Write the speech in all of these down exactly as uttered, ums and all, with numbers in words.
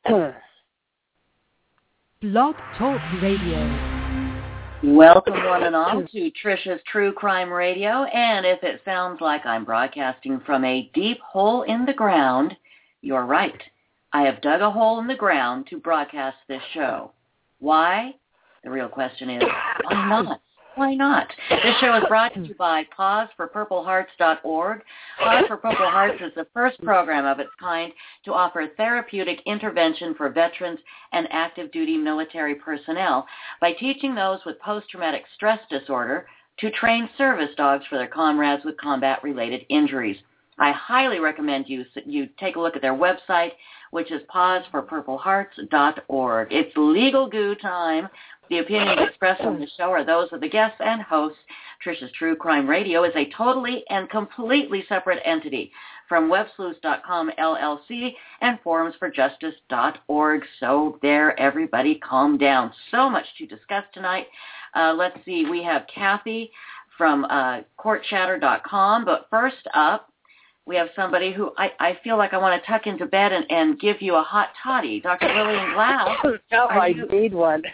Blog Talk Radio. Welcome one and all to Trisha's True Crime Radio, and if it sounds like I'm broadcasting from a deep hole in the ground, you're right. I have dug a hole in the ground to broadcast this show. Why? The real question is, why not? Why not? This show is brought to you by pause for purple hearts dot org. Pause for Purple Hearts is the first program of its kind to offer therapeutic intervention for veterans and active duty military personnel by teaching those with post-traumatic stress disorder to train service dogs for their comrades with combat-related injuries. I highly recommend you you take a look at their website, which is pause for purple hearts dot org. It's legal goo time. The opinions expressed on the show are those of the guests and hosts. Trisha's True Crime Radio is a totally and completely separate entity from web sleuths dot com L L C and forums for justice dot org. So there, everybody calm down. So much to discuss tonight. Uh, let's see, we have Kathy from uh, court chatter dot com, but first up, we have somebody who I, I feel like I want to tuck into bed and, and give you a hot toddy. Doctor Lillian Glass. No, I you, need one.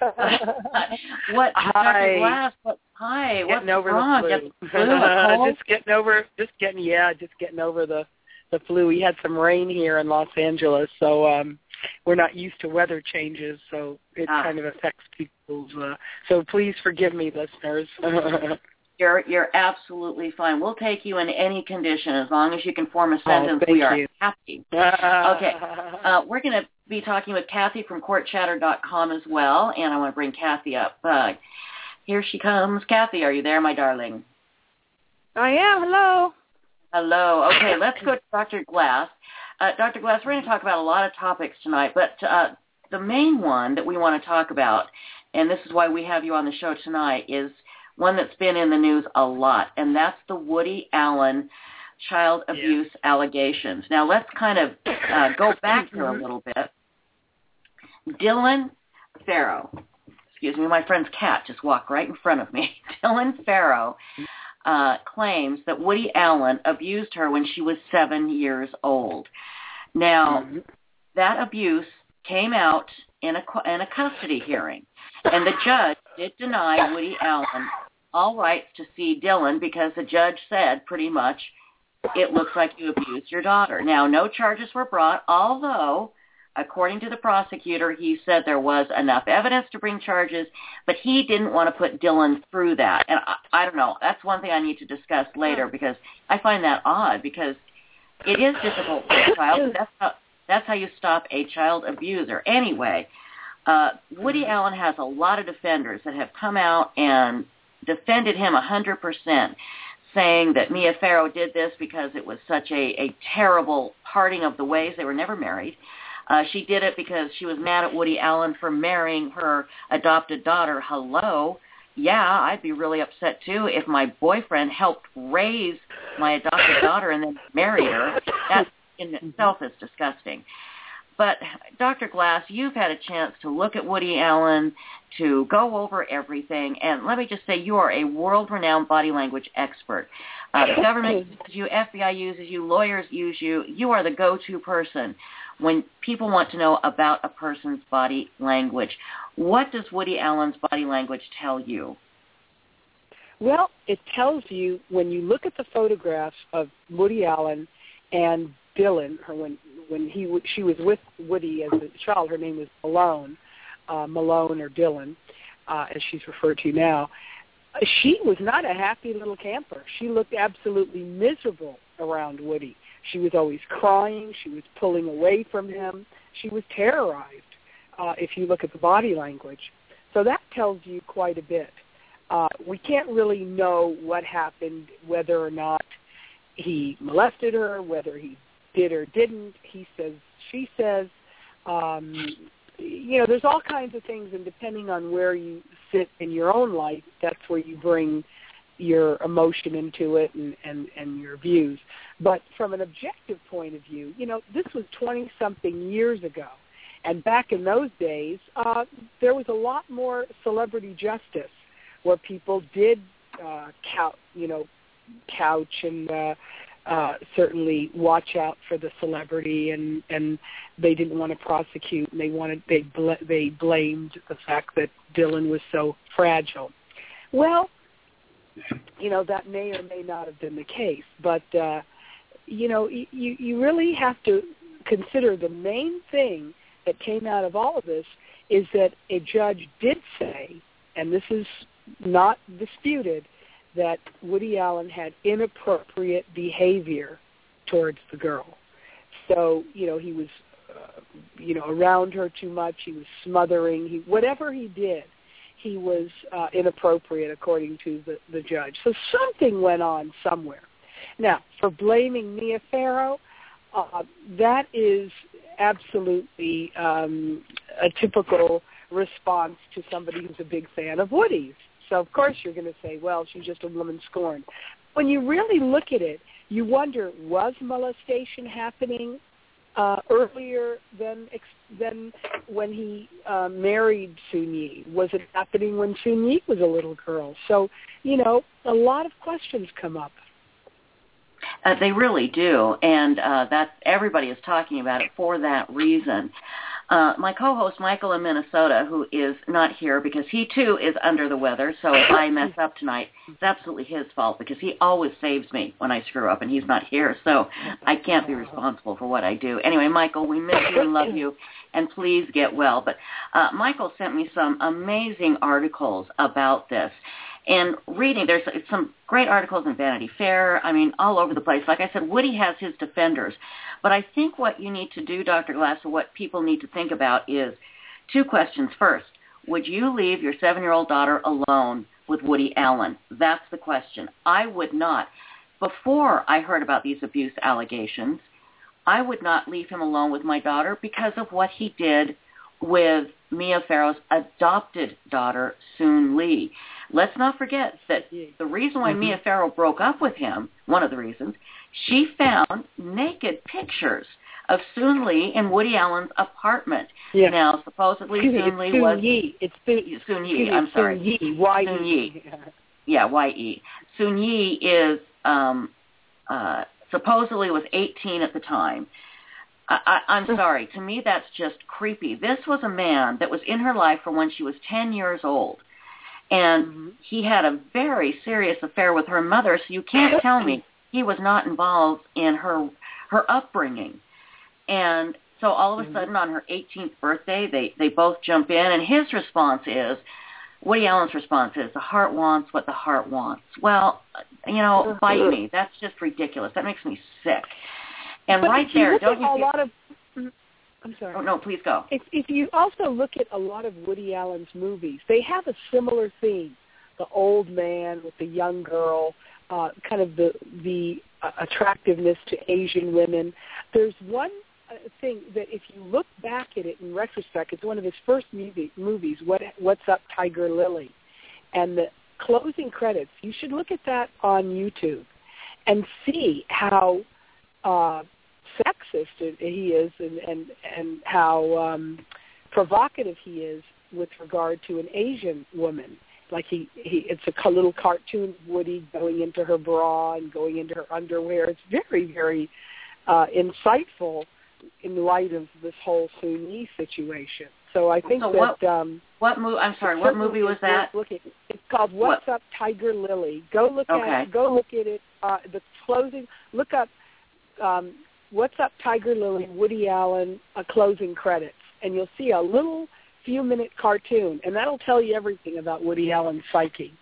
what, Hi. Doctor Glass, what, hi, getting what's over wrong? The flu. Get the flu, a cold? just getting over, just getting, yeah, just getting over the, the flu. We had some rain here in Los Angeles, so um, we're not used to weather changes, so it ah. kind of affects people's, uh, so please forgive me, listeners. You're you're absolutely fine. We'll take you in any condition as long as you can form a sentence. Oh, we are you. happy. Okay. Uh, we're going to be talking with Kathy from court chatter dot com as well, and I want to bring Kathy up. Uh, here she comes. Kathy, are you there, my darling? I am. Hello. Hello. Okay, let's go to Doctor Glass. Uh, Doctor Glass, we're going to talk about a lot of topics tonight, but uh, the main one that we want to talk about, and this is why we have you on the show tonight, is one that's been in the news a lot, and that's the Woody Allen child abuse yeah. allegations. Now, let's kind of uh, go back here a little bit. Dylan Farrow, excuse me, my friend's cat just walked right in front of me. Dylan Farrow uh, claims that Woody Allen abused her when she was seven years old. Now, mm-hmm. that abuse came out in a, in a custody hearing, and the judge did deny Woody Allen all rights to see Dylan because the judge said pretty much, it looks like you abused your daughter. Now, no charges were brought, although, according to the prosecutor, he said there was enough evidence to bring charges, but he didn't want to put Dylan through that. And I, I don't know. That's one thing I need to discuss later because I find that odd because it is difficult for a child. That's how, that's how you stop a child abuser. Anyway, uh, Woody Allen has a lot of defenders that have come out and defended him one hundred percent, saying that Mia Farrow did this because it was such a, a terrible parting of the ways. They were never married. Uh, she did it because she was mad at Woody Allen for marrying her adopted daughter. Hello. Yeah, I'd be really upset, too, if my boyfriend helped raise my adopted daughter and then married her. That in itself is disgusting. But, Doctor Glass, you've had a chance to look at Woody Allen, to go over everything, and let me just say you are a world-renowned body language expert. Uh, the government uses you, F B I uses you, lawyers use you. You are the go-to person when people want to know about a person's body language. What does Woody Allen's body language tell you? Well, it tells you when you look at the photographs of Woody Allen and Dylan, or when when he she was with Woody as a child, her name was Malone, uh, Malone or Dylan, uh, as she's referred to now. She was not a happy little camper. She looked absolutely miserable around Woody. She was always crying. She was pulling away from him. She was terrorized, uh, if you look at the body language. So that tells you quite a bit. Uh, we can't really know what happened, whether or not he molested her, whether he did or didn't. He says, she says. Um, you know, there's all kinds of things, and depending on where you sit in your own life, that's where you bring your emotion into it and, and, and your views. But from an objective point of view, you know, this was twenty-something years ago. And back in those days, uh, there was a lot more celebrity justice where people did, uh, couch, you know, couch and uh, uh, certainly watch out for the celebrity, and, and they didn't want to prosecute, and they wanted they bl- they blamed the fact that Dylan was so fragile. Well, you know, that may or may not have been the case, but uh, you know, you you really have to consider the main thing that came out of all of this is that a judge did say, and this is not disputed, that Woody Allen had inappropriate behavior towards the girl. So, you know, he was, uh, you know, around her too much. He was smothering. He, whatever he did, he was uh, inappropriate, according to the, the judge. So something went on somewhere. Now, for blaming Mia Farrow, uh, that is absolutely um, a typical response to somebody who's a big fan of Woody's. So, of course, you're going to say, well, she's just a woman scorned. When you really look at it, you wonder, was molestation happening uh, earlier than than when he uh, married Soon Yi? Was it happening when Soon Yi was a little girl? So, you know, a lot of questions come up. Uh, they really do, and uh, that everybody is talking about it for that reason. Uh, my co-host, Michael in Minnesota, who is not here because he, too, is under the weather, so if I mess up tonight, it's absolutely his fault because he always saves me when I screw up, and he's not here, so I can't be responsible for what I do. Anyway, Michael, we miss you and love you, and please get well. But uh, Michael sent me some amazing articles about this. And reading, there's some great articles in Vanity Fair, I mean, all over the place. Like I said, Woody has his defenders. But I think what you need to do, Doctor Glass, or what people need to think about is two questions. First, would you leave your seven-year-old daughter alone with Woody Allen? That's the question. I would not. Before I heard about these abuse allegations, I would not leave him alone with my daughter because of what he did with Mia Farrow's adopted daughter, Soon Lee. Let's not forget that the reason why mm-hmm. Mia Farrow broke up with him, one of the reasons, she found naked pictures of Soon Lee in Woody Allen's apartment. Yeah. Now, supposedly Excuse Soon me, Lee Soon was... Yi. It's Soon, Soon Yi, I'm sorry. Soon Yi, Y E. Soon Yi. Yeah, Y E. Soon Yi is um, uh, supposedly was eighteen at the time. I, I, I'm sorry. To me, that's just creepy. This was a man that was in her life from when she was ten years old. And mm-hmm. he had a very serious affair with her mother, so you can't tell me he was not involved in her her upbringing. And so all of a sudden on her eighteenth birthday, they, they both jump in, and his response is, Woody Allen's response is, the heart wants what the heart wants. Well, you know, bite me. That's just ridiculous. That makes me sick. And but right there, don't you a see... lot of, I'm sorry. Oh, no, please go. If, if you also look at a lot of Woody Allen's movies, they have a similar theme. The old man with the young girl, uh, kind of the, the uh, attractiveness to Asian women. There's one uh, thing that if you look back at it in retrospect, it's one of his first movie, movies, What, What's Up, Tiger Lily? And the closing credits, you should look at that on YouTube and see how... Uh, sexist he is and, and, and how um, provocative he is with regard to an Asian woman. Like he, he it's a little cartoon of Woody going into her bra and going into her underwear. It's very, very uh, insightful in light of this whole Soon Yi situation. So I think so that... What, um, what movie? I'm sorry, what movie was that? Looking. It's called What's what? Up, Tiger Lily. Go look okay. at it. Go look at it. Uh, the closing... Look up... Um, What's Up, Tiger Lily, Woody Allen, a closing credits, and you'll see a little few-minute cartoon, and that'll tell you everything about Woody Allen's psyche.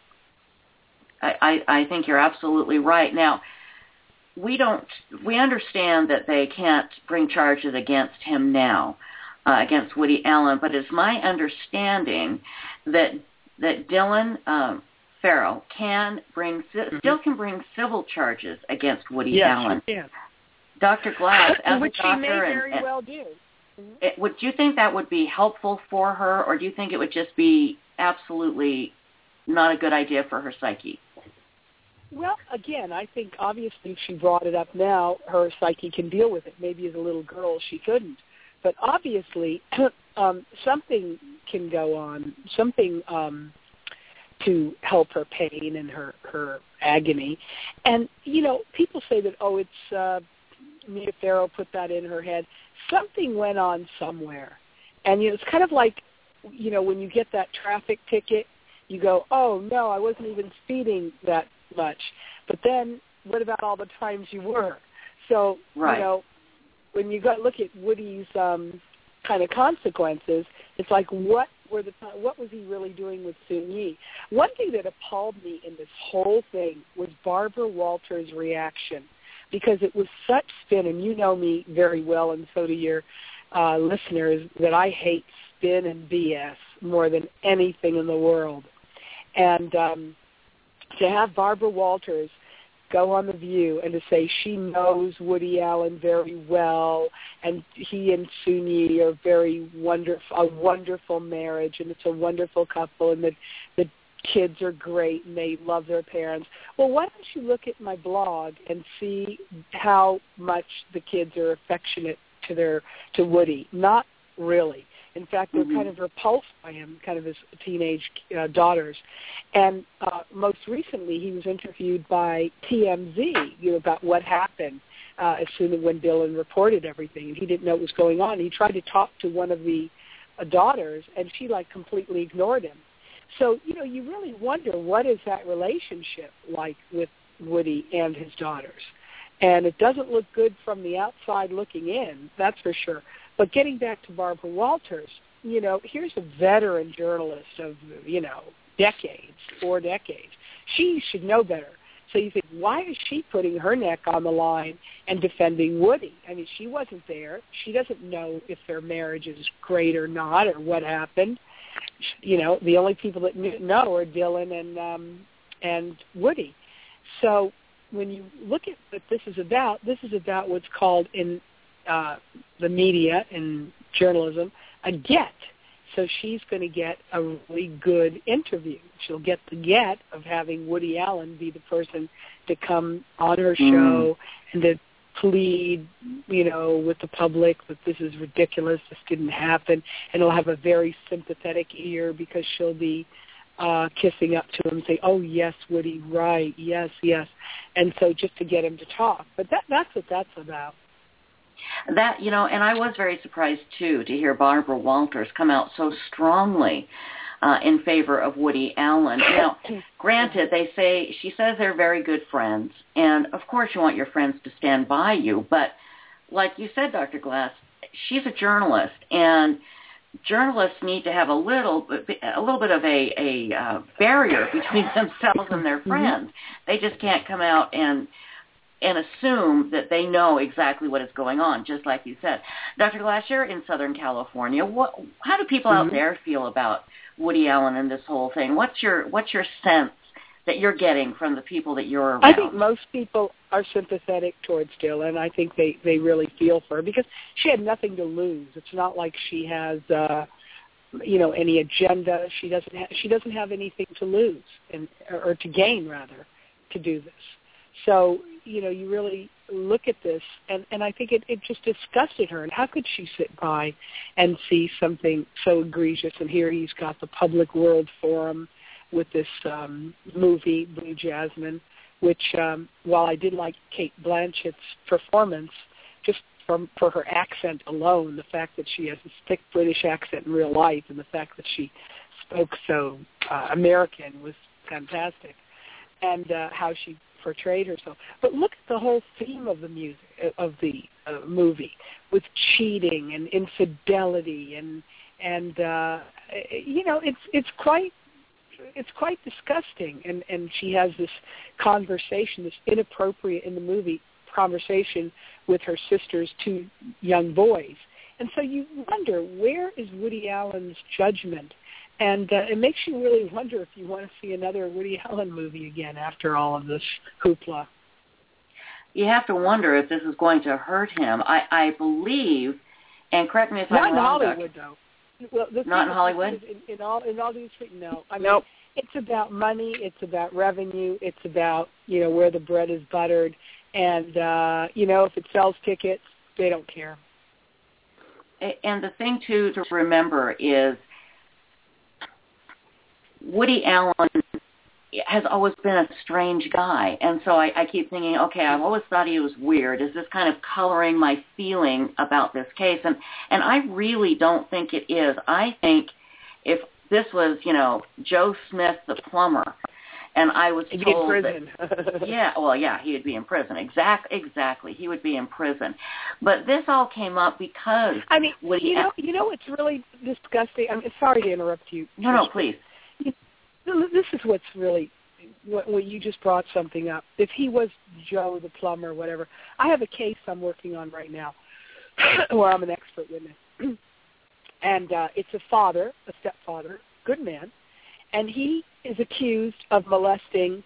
I, I, I think you're absolutely right. Now, we don't, we understand that they can't bring charges against him now, uh, against Woody Allen, but it's my understanding that that Dylan um, Farrow can bring, mm-hmm. still can bring civil charges against Woody yes, Allen. Yes, Doctor Glass, as which a doctor, she may very and, well do. Mm-hmm. It, would you think that would be helpful for her, or do you think it would just be absolutely not a good idea for her psyche? Well, again, I think obviously if she brought it up now, her psyche can deal with it. Maybe as a little girl she couldn't. But obviously um, something can go on, something um, to help her pain and her, her agony. And, you know, people say that, oh, it's uh, Mia Farrow put that in her head. Something went on somewhere. And, you know, it's kind of like, you know, when you get that traffic ticket, you go, oh, no, I wasn't even speeding that much. But then what about all the times you were? So, right. you know, when you go look at Woody's um, kind of consequences, it's like, what were the what was he really doing with Soon-Yi? One thing that appalled me in this whole thing was Barbara Walters' reaction, because it was such spin, and you know me very well, and so do your uh, listeners, that I hate spin and B S more than anything in the world. And um, to have Barbara Walters go on The View and to say she knows Woody Allen very well, and he and Soon-Yi are very wonderful, a wonderful marriage, and it's a wonderful couple, and the the kids are great and they love their parents. Well, why don't you look at my blog and see how much the kids are affectionate to their to Woody? Not really. In fact, they're mm-hmm. kind of repulsed by him, kind of his teenage uh, daughters. And uh, most recently, he was interviewed by T M Z, you know, about what happened uh, as soon as when Dylan reported everything, and he didn't know what was going on. He tried to talk to one of the uh, daughters, and she like completely ignored him. So, you know, you really wonder, what is that relationship like with Woody and his daughters? And it doesn't look good from the outside looking in, that's for sure. But getting back to Barbara Walters, you know, here's a veteran journalist of, you know, decades, four decades. She should know better. So you think, why is she putting her neck on the line and defending Woody? I mean, she wasn't there. She doesn't know if their marriage is great or not, or what happened. You know, the only people that know are Dylan and um, and Woody. So when you look at what this is about, this is about what's called in uh, the media and journalism a get. So she's going to get a really good interview. She'll get the get of having Woody Allen be the person to come on her show mm. and to plead, you know, with the public that this is ridiculous, this didn't happen, and he'll have a very sympathetic ear because she'll be uh, kissing up to him and say, oh, yes, Woody, right, yes, yes. And so just to get him to talk. But that that's what that's about. That, you know, and I was very surprised, too, to hear Barbara Walters come out so strongly uh, in favor of Woody Allen. Now, granted, they say, she says they're very good friends, and of course you want your friends to stand by you, but like you said, Doctor Glass, she's a journalist, and journalists need to have a little, a little bit of a, a uh, barrier between themselves and their friends. Mm-hmm. They just can't come out and and assume that they know exactly what is going on, just like you said. Doctor Glass, you're in Southern California. What, how do people mm-hmm. out there feel about Woody Allen and this whole thing? What's your what's your sense that you're getting from the people that you're around? I think most people are sympathetic towards Dylan. I think they, they really feel for her because she had nothing to lose. It's not like she has, uh, you know, any agenda. She doesn't ha- she doesn't have anything to lose and or, or to gain, rather, to do this. So, you know, you really look at this, and, and I think it, it just disgusted her. And how could she sit by and see something so egregious? And here he's got the Public World Forum with this um, movie, Blue Jasmine, which, um, while I did like Cate Blanchett's performance, just from for her accent alone, the fact that she has this thick British accent in real life and the fact that she spoke so uh, American was fantastic, and uh, how she portrayed herself. But look at the whole theme of the music of the uh, movie, with cheating and infidelity, and and uh, you know, it's it's quite it's quite disgusting. And and she has this conversation, this inappropriate in the movie conversation with her sister's two young boys. And so you wonder, where is Woody Allen's judgment? And uh, it makes you really wonder if you want to see another Woody Allen movie again after all of this hoopla. You have to wonder if this is going to hurt him. I, I believe, and correct me if Not I'm wrong, Not in Hollywood, Doctor. though. Well, the Not in Hollywood? In, in all in all these no. I mean, nope. It's about money. It's about revenue. It's about, you know, where the bread is buttered. And, uh, you know, if it sells tickets, they don't care. And the thing, too, to remember is Woody Allen has always been a strange guy. And so I, I keep thinking, okay, I've always thought he was weird. Is this kind of coloring my feeling about this case? And, and I really don't think it is. I think if this was, you know, Joe Smith, the plumber, and I was He'd told be in prison. that, yeah, well, yeah, he would be in prison. Exact, exactly. He would be in prison. But this all came up because I mean, Woody you know, you know what's really disgusting? I'm sorry to interrupt you. No, no, please. This is what's really, what you just brought something up. If he was Joe the plumber or whatever, I have a case I'm working on right now where I'm an expert witness. And uh, it's a father, a stepfather, good man, and he is accused of molesting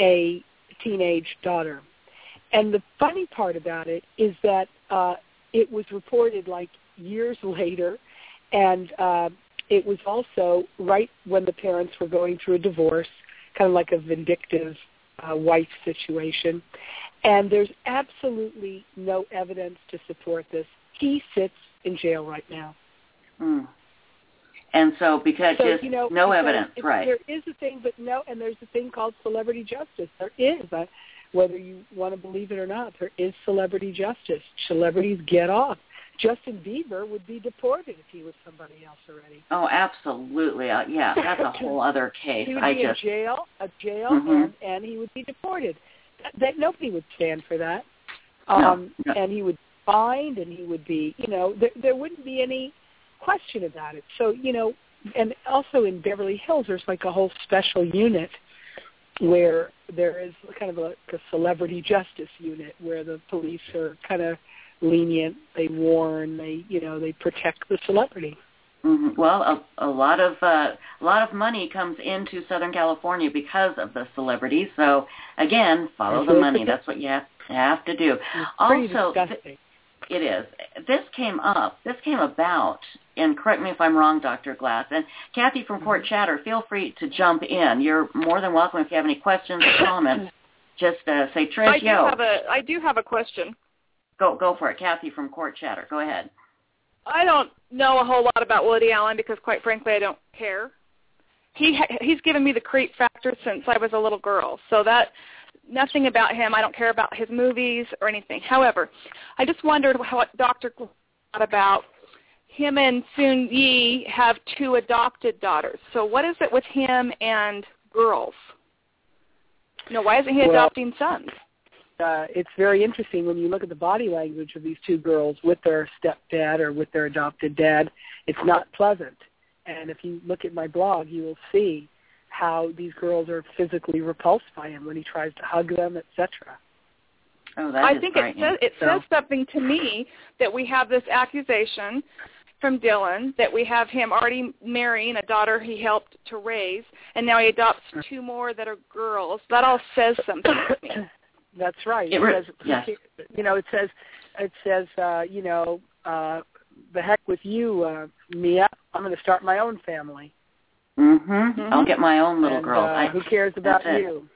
a teenage daughter. And the funny part about it is that uh, it was reported like years later, and uh, it was also right when the parents were going through a divorce, kind of like a vindictive uh, wife situation. And there's absolutely no evidence to support this. He sits in jail right now. Mm. And so because so, just you know, no evidence, if, right. There is a thing, but no, and there's a thing called celebrity justice. There is, uh, whether you want to believe it or not, there is celebrity justice. Celebrities get off. Justin Bieber would be deported if he was somebody else already. Oh, absolutely. Uh, yeah, that's a whole other case. He would I be just... in jail, a jail, mm-hmm. and, and he would be deported. That, that nobody would stand for that. Um, no, no. And he would be fined, and he would be, you know, there, there wouldn't be any question about it. So, you know, and also in Beverly Hills, there's like a whole special unit where there is kind of a, a celebrity justice unit where the police are kind of lenient, they warn, they, you know, they protect the celebrity. Mm-hmm. Well, a, a lot of uh, a lot of money comes into Southern California because of the celebrities. So again, follow the money. That's what you have, have to do. It's also, disgusting. Th- it is. This came up. This came about, and correct me if I'm wrong, Doctor Glass. And Kathy from Port Chatter, feel free to jump in. You're more than welcome if you have any questions or comments. Just uh, say, Trish, I do yo. have a I do have a question. Go go for it, Kathy from Court Chatter. Go ahead. I don't know a whole lot about Woody Allen because, quite frankly, I don't care. He ha- he's given me the creep factor since I was a little girl. So that nothing about him. I don't care about his movies or anything. However, I just wondered what Doctor thought about him and Soon Yi have two adopted daughters. So what is it with him and girls? You know, why isn't he well, adopting sons? Uh, it's very interesting when you look at the body language of these two girls with their stepdad or with their adopted dad. It's not pleasant. And if you look at my blog, you will see how these girls are physically repulsed by him when he tries to hug them, et cetera. Oh, that I is think it says, it so. says something to me that we have this accusation from Dylan that we have him already marrying a daughter he helped to raise, and now he adopts two more that are girls. That all says something to me. That's right. It, it says, yes. You know, it says, it says, uh, you know, uh, the heck with you, uh, Mia. I'm going to start my own family. Mm-hmm. mm-hmm. I'll get my own little and, girl. Uh, I, who cares about you?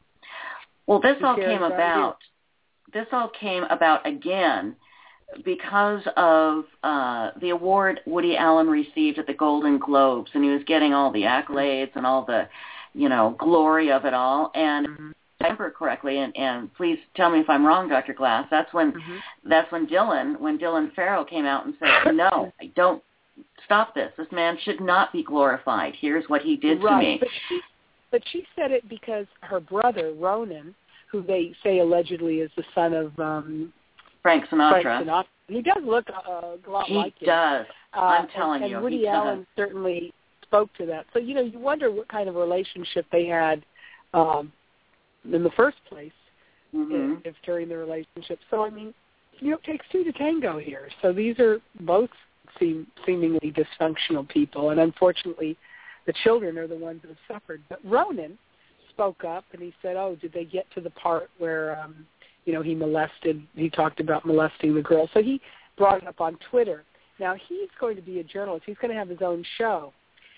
Well, this who all cares came about, about. This all came about again because of uh, the award Woody Allen received at the Golden Globes, and he was getting all the accolades and all the, you know, glory of it all. And mm-hmm. I remember correctly, and, and please tell me if I'm wrong, Doctor Glass. That's when mm-hmm. that's when Dylan when Dylan Farrow came out and said, "No, I don't stop this. This man should not be glorified. Here's what he did right. to me." But she, but she said it because her brother Ronan, who they say allegedly is the son of um, Frank Sinatra. Frank Sinatra. He does look uh, a lot he like him. He does. Uh, I'm telling and, you. And Woody he Allen does. certainly spoke to that. So, you know, you wonder what kind of relationship they had um, in the first place, mm-hmm. if, if during the relationship. So, I mean, you know, it takes two to tango here. So these are both seem seemingly dysfunctional people, and unfortunately the children are the ones that have suffered. But Ronan spoke up, and he said, oh, did they get to the part where, um, you know, he molested, he talked about molesting the girl. So he brought it up on Twitter. Now, he's going to be a journalist. He's going to have his own show.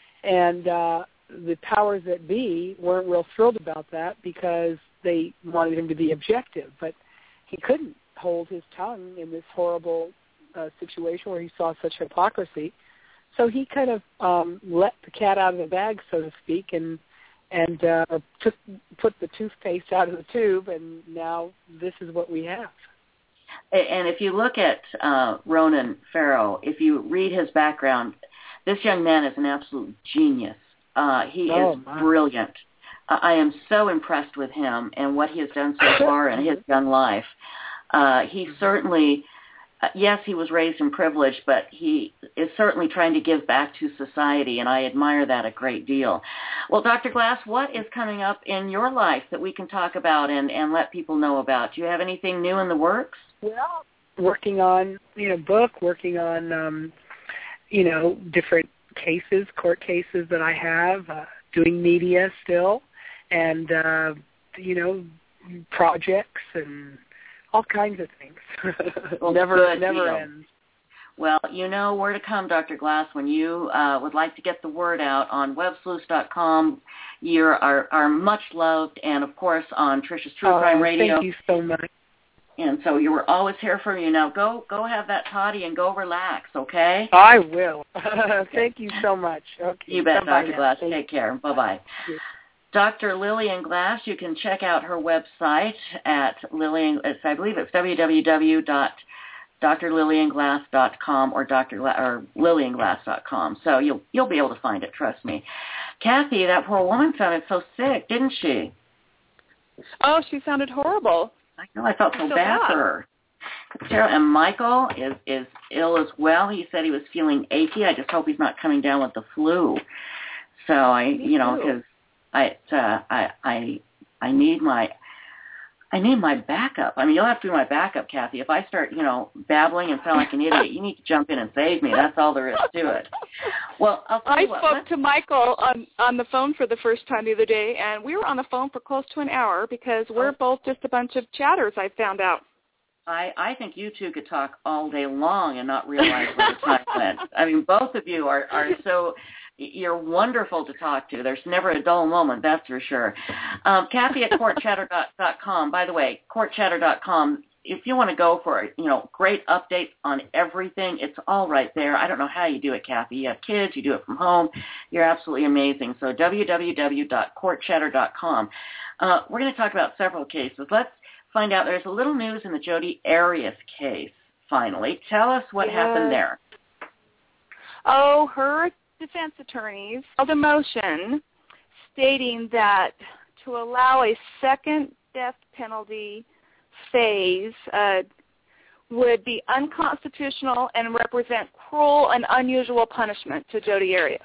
And uh, the powers that be weren't real thrilled about that because they wanted him to be objective. But he couldn't hold his tongue in this horrible uh, situation where he saw such hypocrisy. So he kind of um, let the cat out of the bag, so to speak, and and uh, took put the toothpaste out of the tube, and now this is what we have. And if you look at uh, Ronan Farrow, if you read his background, this young man is an absolute genius. Uh, he oh, is my. brilliant. Uh, I am so impressed with him and what he has done so far in his young life. Uh, he certainly, uh, yes, he was raised in privilege, but he is certainly trying to give back to society, and I admire that a great deal. Well, Doctor Glass, what is coming up in your life that we can talk about and, and let people know about? Do you have anything new in the works? Well, working on, you know, book, working on, um, you know, different cases, court cases that I have, uh, doing media still, and, uh, you know, projects and all kinds of things. Well, never good never deal. ends. Well, you know where to come, Doctor Glass, when you uh, would like to get the word out on web sleuths dot com. You are, are much loved, and, of course, on Trisha's True Oh, Crime Radio. Thank you so much. And so you were always here for you. Now go go have that toddy and go relax, okay? I will. Thank you so much. Okay. You bet, Bye-bye Doctor now. Glass. Thank Take care. Bye-bye. you. Doctor Lillian Glass, you can check out her website at Lillian, I believe it's w w w dot dr lillian glass dot com or Dr. Gla- or lillian glass dot com. So you'll you'll be able to find it, trust me. Kathy, that poor woman sounded so sick, didn't she? Oh, she sounded horrible. I know. I felt so, so bad bad. for her. Sarah and Michael is is ill as well. He said he was feeling achy. I just hope he's not coming down with the flu. So I, Me you know, too. because I, uh, I, I, I need my, I need my backup. I mean, you'll have to be my backup, Kathy. If I start, you know, babbling and sound like an idiot, you need to jump in and save me. That's all there is to it. Well, I'll tell I you what. spoke let's- to Michael on on the phone for the first time the other day, and we were on the phone for close to an hour because we're Oh. both just a bunch of chatters, I found out. I, I think you two could talk all day long and not realize where the time went. I mean, both of you are, are so, you're wonderful to talk to. There's never a dull moment, that's for sure. Um, Kathy at court chatter dot com. By the way, court chatter dot com, if you want to go for, you know, great updates on everything, it's all right there. I don't know how you do it, Kathy. You have kids, you do it from home. You're absolutely amazing. So w w w dot court chatter dot com. Uh, we're going to talk about several cases. Let's find out. There's a little news in the Jodi Arias case, finally. Tell us what Yes. happened there. Oh, her defense attorneys filed a motion stating that to allow a second death penalty phase uh, would be unconstitutional and represent cruel and unusual punishment to Jodi Arias.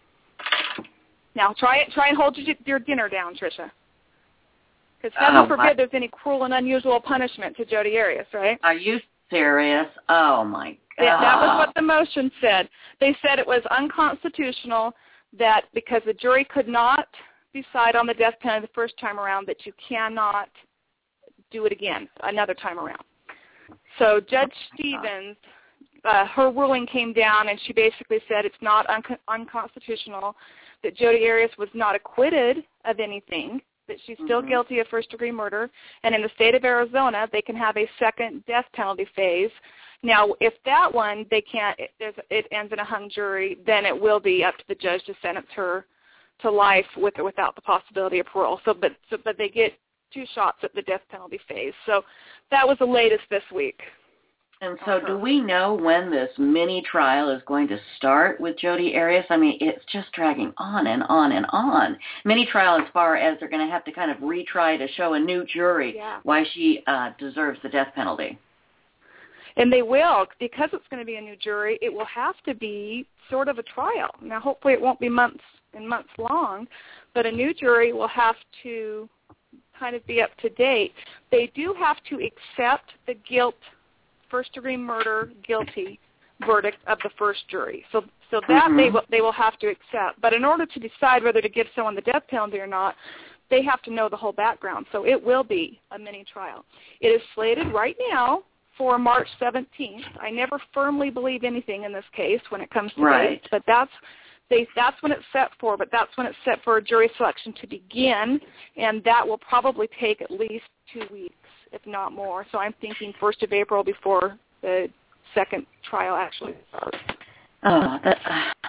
Now, try try and hold your, your dinner down, Tricia. Because heaven Oh, forbid my- there's any cruel and unusual punishment to Jodi Arias, right? Are you serious? Oh, my God. Yeah, that was what the motion said. They said it was unconstitutional that because the jury could not decide on the death penalty the first time around, that you cannot do it again another time around. So Judge Stevens, uh, her ruling came down, and she basically said it's not un- unconstitutional, that Jodi Arias was not acquitted of anything, that she's still Mhm. guilty of first-degree murder, and in the state of Arizona, they can have a second death penalty phase. Now, if that one, they can't, it, there's, it ends in a hung jury, then it will be up to the judge to sentence her to life with or without the possibility of parole. So, but, so, but they get two shots at the death penalty phase. So that was the latest this week. And so do we know when this mini trial is going to start with Jodi Arias? I mean, it's just dragging on and on and on. Mini trial as far as they're going to have to kind of retry to show a new jury Yeah. why she uh, deserves the death penalty. And they will, because it's going to be a new jury, it will have to be sort of a trial. Now, hopefully it won't be months and months long, but a new jury will have to kind of be up to date. They do have to accept the guilt, first-degree murder, guilty verdict of the first jury. So so that Mhm. they, will, they will have to accept. But in order to decide whether to give someone the death penalty or not, they have to know the whole background. So it will be a mini trial. It is slated right now for March seventeenth. I never firmly believe anything in this case when it comes to Right. dates, but that's they, that's when it's set for, but that's when it's set for a jury selection to begin, and that will probably take at least two weeks, if not more. So I'm thinking first of April before the second trial actually starts. Oh, that, uh,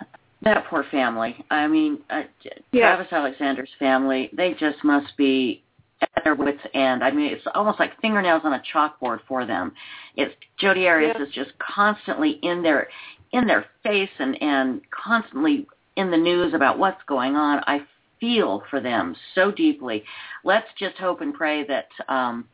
That poor family. I mean, uh, Yeah. Travis Alexander's family, they just must be at their wits' end. I mean, it's almost like fingernails on a chalkboard for them. It's Jodi Arias Yeah. is just constantly in their in their face and, and constantly in the news about what's going on. I feel for them so deeply. Let's just hope and pray that um,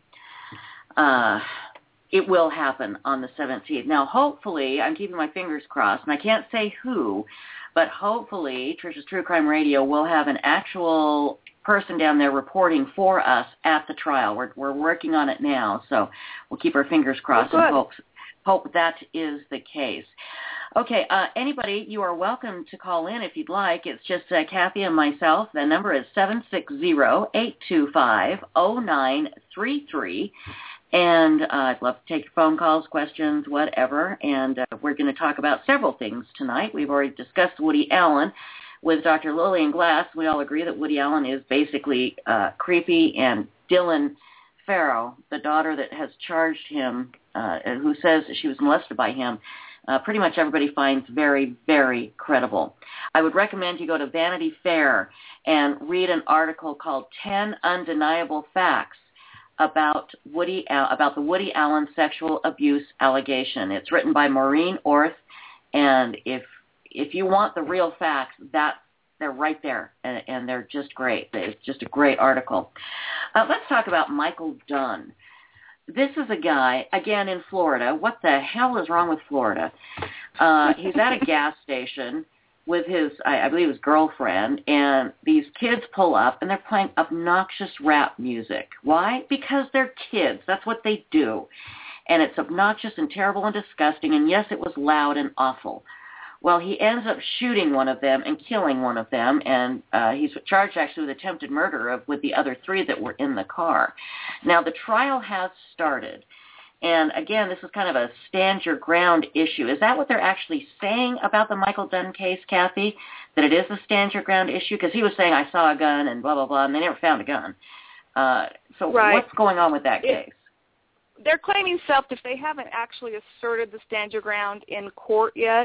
uh, it will happen on the seventeenth. Now, hopefully, I'm keeping my fingers crossed, and I can't say who, but hopefully Trisha's True Crime Radio will have an actual person down there reporting for us at the trial. We're, we're working on it now, so we'll keep our fingers crossed Oh, and good. hope, hope that is the case. Okay, uh, anybody, you are welcome to call in if you'd like. It's just uh, Kathy and myself. The number is seven six zero, eight two five, zero nine three three. And uh, I'd love to take your phone calls, questions, whatever. And uh, we're going to talk about several things tonight. We've already discussed Woody Allen with Doctor Lillian Glass. We all agree that Woody Allen is basically uh, creepy, and Dylan Farrow, the daughter that has charged him, uh, who says she was molested by him, uh, pretty much everybody finds very, very credible. I would recommend you go to Vanity Fair and read an article called ten Undeniable Facts about Woody about the Woody Allen sexual abuse allegation. It's written by Maureen Orth, and if if you want the real facts, that they're right there, and, and they're just great. It's just a great article. Uh, let's talk about Michael Dunn. This is a guy, again, in Florida. What the hell is wrong with Florida? Uh, he's at a gas station with his, I, I believe, his girlfriend, and these kids pull up, and they're playing obnoxious rap music. Why? Because they're kids. That's what they do. And it's obnoxious and terrible and disgusting, and yes, it was loud and awful. Well, he ends up shooting one of them and killing one of them, and uh, he's charged actually with attempted murder of with the other three that were in the car. Now, the trial has started, and again, this is kind of a stand your ground issue. Is that what they're actually saying about the Michael Dunn case, Kathy, that it is a stand your ground issue? Because he was saying, I saw a gun and blah, blah, blah, and they never found a gun. Uh, so Right. What's going on with that It, case? They're claiming self-defense. They haven't actually asserted the stand your ground in court yet.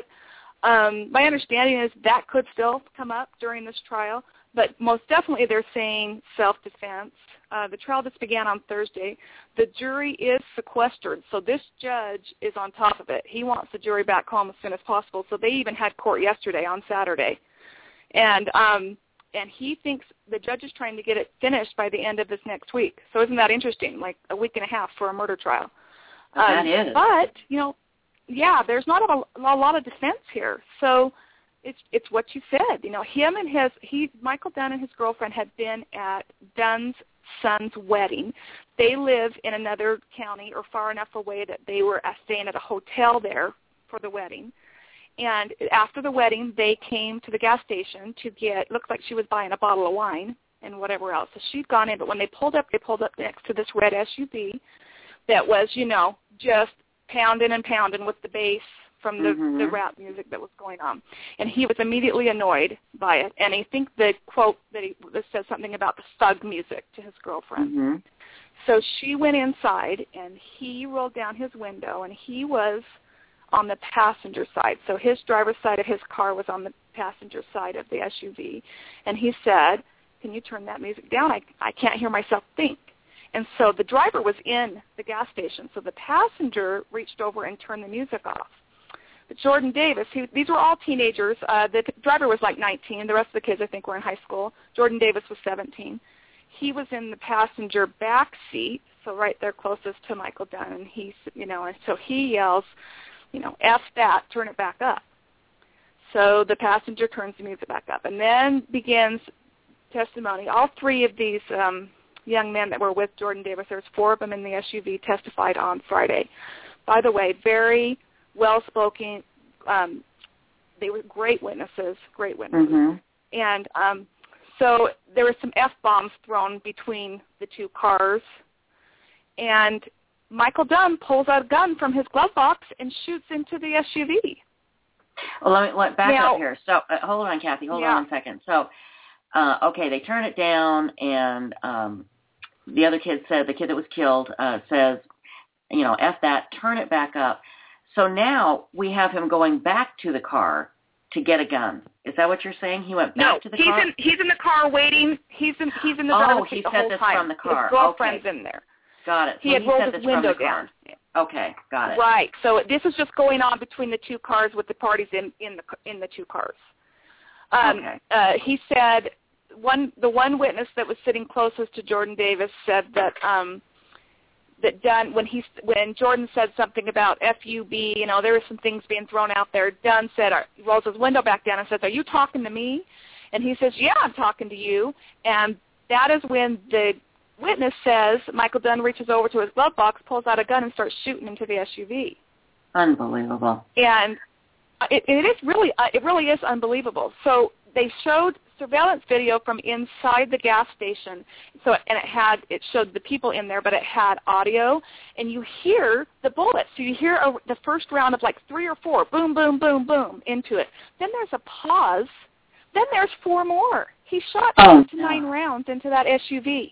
Um, my understanding is that could still come up during this trial, but most definitely they're saying self-defense. Uh, the trial just began on Thursday. The jury is sequestered, so this judge is on top of it. He wants the jury back home as soon as possible, so they even had court yesterday on Saturday. And um, and he thinks the judge is trying to get it finished by the end of this next week. So isn't that interesting, like a week and a half for a murder trial? That um, is. But, you know, yeah, there's not a, a lot of defense here. So it's it's what you said. You know, him and his, he, Michael Dunn and his girlfriend had been at Dunn's son's wedding. They live in another county or far enough away that they were staying at a hotel there for the wedding. And after the wedding, they came to the gas station to get, looked like she was buying a bottle of wine and whatever else. So she'd gone in, but when they pulled up, they pulled up next to this red S U V that was, you know, just pounding and pounding with the bass from the, mm-hmm. the rap music that was going on. And he was immediately annoyed by it. And I think the quote that he that says something about the thug music to his girlfriend. Mm-hmm. So she went inside, and he rolled down his window, and he was on the passenger side. So his driver's side of his car was on the passenger side of the S U V. And he said, can you turn that music down? I, I can't hear myself think. And so the driver was in the gas station. So the passenger reached over and turned the music off. But Jordan Davis, he, these were all teenagers. Uh, the driver was like nineteen. The rest of the kids, I think, were in high school. Jordan Davis was seventeen. He was in the passenger back seat, so right there closest to Michael Dunn. And he, you know, and so he yells, you know, F that, turn it back up. So the passenger turns the music back up. And then begins testimony. All three of these um, young men that were with Jordan Davis, there's four of them in the S U V, testified on Friday. By the way, very well-spoken. Um, they were great witnesses, great witnesses. Mm-hmm. And um, so there were some F-bombs thrown between the two cars. And Michael Dunn pulls out a gun from his glove box and shoots into the S U V. Well, let me let, back now, up here. So uh, hold on, Kathy. Hold yeah. on one second. So, uh, okay, they turn it down, and um, the other kid said, the kid that was killed uh, says, you know, F that, turn it back up. So now we have him going back to the car to get a gun. Is that what you're saying? He went back no, to the he's car? in he's in the car waiting. He's in he's in the oh, driver's he seat the said whole this time. from the car. His girlfriend's okay. in there. Got it. He so had he rolled said his this window from the car. down. Okay, got it. Right. So this is just going on between the two cars with the parties in in the in the two cars. Um, okay. uh, he said one the one witness that was sitting closest to Jordan Davis said that um, that Dunn when he when Jordan said something about F U B, you know, there were some things being thrown out there. Dunn said, he rolls his window back down and says, "Are you talking to me?" And he says, "Yeah, I'm talking to you." And that is when the witness says Michael Dunn reaches over to his glove box, pulls out a gun, and starts shooting into the S U V. Unbelievable. And it, it is really, uh, it really is unbelievable. So they showed surveillance video from inside the gas station. So and it had, it showed the people in there, but it had audio, and you hear the bullets. So you hear a, the first round of like three or four, boom, boom, boom, boom, into it. Then there's a pause. Then there's four more. He shot oh, eight to nine no. rounds into that S U V.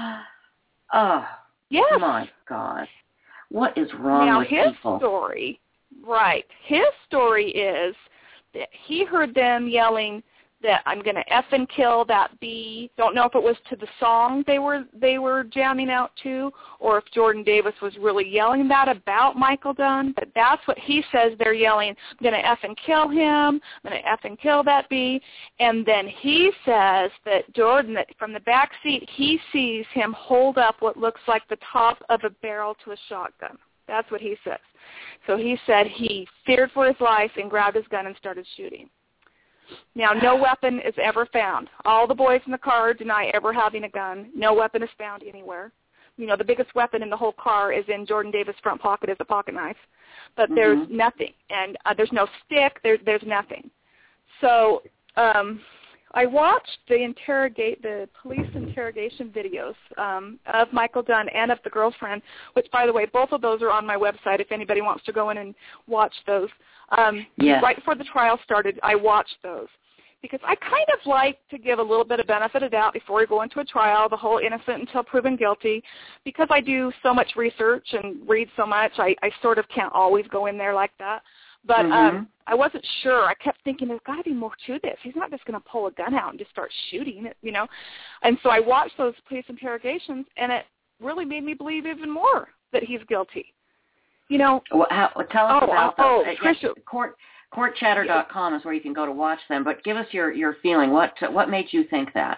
Oh, yes. My God. What is wrong now, with his people? story, right, his story is that he heard them yelling that I'm going to effing kill that bee. Don't know if it was to the song they were they were jamming out to, or if Jordan Davis was really yelling that about Michael Dunn. But that's what he says they're yelling. I'm going to effing kill him. I'm going to effing kill that bee. And then he says that Jordan, that from the back seat, he sees him hold up what looks like the top of a barrel to a shotgun. That's what he says. So he said he feared for his life and grabbed his gun and started shooting. Now, no weapon is ever found. All the boys in the car deny ever having a gun. No weapon is found anywhere. You know, the biggest weapon in the whole car is in Jordan Davis' front pocket is a pocket knife. But mm-hmm. there's nothing. And uh, there's no stick. There, there's nothing. So um, I watched the interrogate the police interrogation videos um, of Michael Dunn and of the girlfriend, which, by the way, both of those are on my website if anybody wants to go in and watch those. Um, yes. Right before the trial started, I watched those because I kind of like to give a little bit of benefit of doubt before we go into a trial, the whole innocent until proven guilty. Because I do so much research and read so much, I, I sort of can't always go in there like that. But mm-hmm. um, I wasn't sure. I kept thinking there's got to be more to this. He's not just going to pull a gun out and just start shooting it, you know. And so I watched those police interrogations, and it really made me believe even more that he's guilty. You know, well, how, tell us oh, about oh, those. Oh, Tricia. Court, court chatter dot com is where you can go to watch them. But give us your, your feeling. What what made you think that?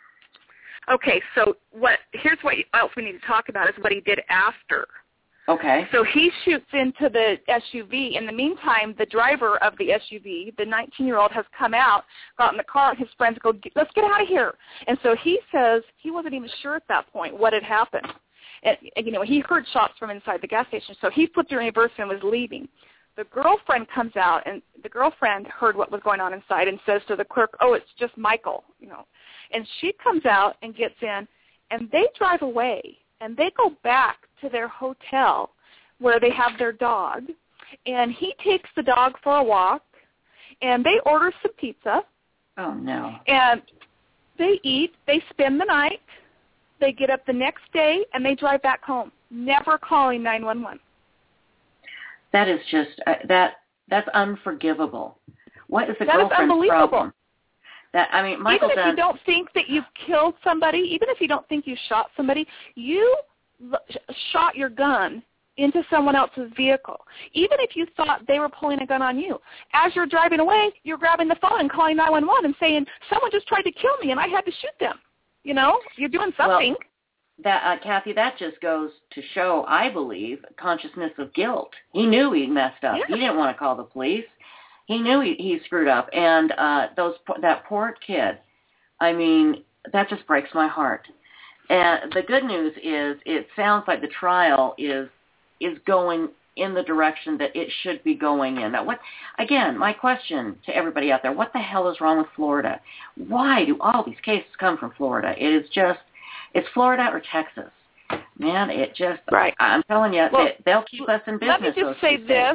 Okay, so what? Here's what else we need to talk about is what he did after. Okay. So he shoots into the S U V. In the meantime, the driver of the S U V, the nineteen-year-old, has come out, got in the car, and his friends go, "Let's get out of here." And so he says he wasn't even sure at that point what had happened. And, you know, he heard shots from inside the gas station, so he flipped in reverse and was leaving. The girlfriend comes out, and the girlfriend heard what was going on inside and says to the clerk, "Oh, it's just Michael," you know. And she comes out and gets in, and they drive away, and they go back to their hotel where they have their dog, and he takes the dog for a walk, and they order some pizza. Oh, no. And they eat. They spend the night. They get up the next day, and they drive back home, never calling nine one one. That is just, uh, that that's unforgivable. What is the that girlfriend's is problem? That I mean, Michael Even if Dunn, you don't think that you've killed somebody, even if you don't think you shot somebody, you l- shot your gun into someone else's vehicle. Even if you thought they were pulling a gun on you. As you're driving away, you're grabbing the phone and calling nine one one and saying, "Someone just tried to kill me, and I had to shoot them." You know, you're doing something. Well, that uh, Kathy, that just goes to show, I believe, consciousness of guilt. He knew he messed up. Yeah. He didn't want to call the police. He knew he, he screwed up. And uh, those that poor kid, I mean, that just breaks my heart. And the good news is it sounds like the trial is is going in the direction that it should be going in. Now, what, again, my question to everybody out there, what the hell is wrong with Florida? Why do all these cases come from Florida? It is just, it's Florida or Texas. Man, it just, right. I'm telling you, well, they, they'll keep us in business. Let me just say this,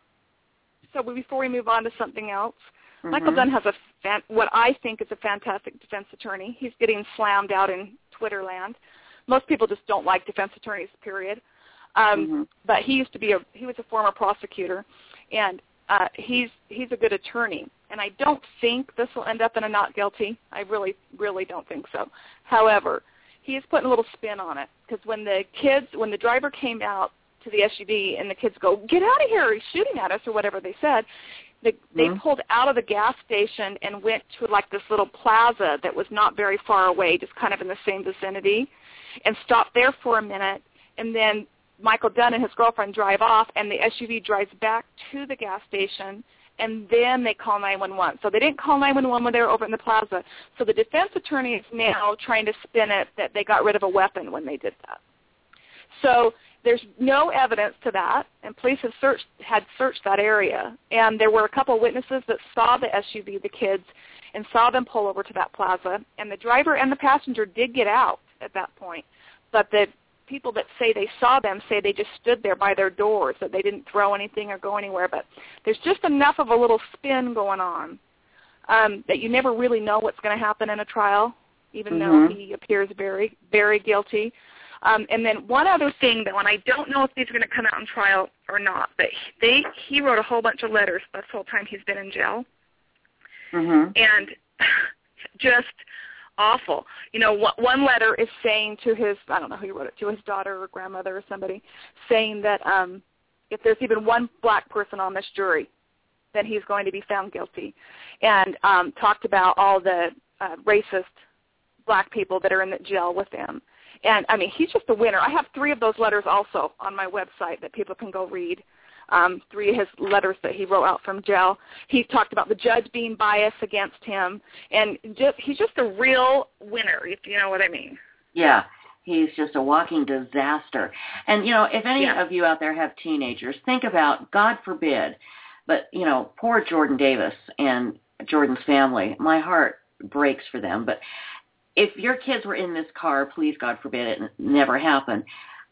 so before we move on to something else. Mm-hmm. Michael Dunn has a fan, what I think is a fantastic defense attorney. He's getting slammed out in Twitter land. Most people just don't like defense attorneys, period. Um, mm-hmm. But he used to be a he was a former prosecutor, and uh, he's he's a good attorney. and I don't think this will end up in a not guilty. I really, really don't think so. However, he is putting a little spin on it, because when the kids, when the driver came out to the S U V and the kids go, get out of here, he's shooting at us, or whatever they said, the, they mm-hmm. pulled out of the gas station and went to like this little plaza that was not very far away, just kind of in the same vicinity, and stopped there for a minute, and then Michael Dunn and his girlfriend drive off, and the S U V drives back to the gas station, and then they call nine one one. So they didn't call nine one one when they were over in the plaza. So the defense attorney is now trying to spin it that they got rid of a weapon when they did that. So there's no evidence to that, and police have searched, had searched that area. And there were a couple of witnesses that saw the S U V, the kids, and saw them pull over to that plaza. And the driver and the passenger did get out at that point. But the people that say they saw them say they just stood there by their doors, that they didn't throw anything or go anywhere. But there's just enough of a little spin going on um, that you never really know what's going to happen in a trial, even mm-hmm. though he appears very, very guilty. Um, and then one other thing, though, and I don't know if these are going to come out in trial or not, but they he wrote a whole bunch of letters this whole time he's been in jail. Mm-hmm. And just awful. You know, one letter is saying to his, I don't know who he wrote it to, his daughter or grandmother or somebody, saying that um, if there's even one black person on this jury, then he's going to be found guilty. And um, talked about all the uh, racist black people that are in the jail with him. And, I mean, he's just a winner. I have three of those letters also on my website that people can go read. Um, three of his letters that he wrote out from jail. He talked about the judge being biased against him, and just, he's just a real winner, if you know what I mean. Yeah, he's just a walking disaster. And, you know, if any yeah. of you out there have teenagers, think about, God forbid, but, you know, poor Jordan Davis and Jordan's family, my heart breaks for them. But if your kids were in this car, please, God forbid it never happened,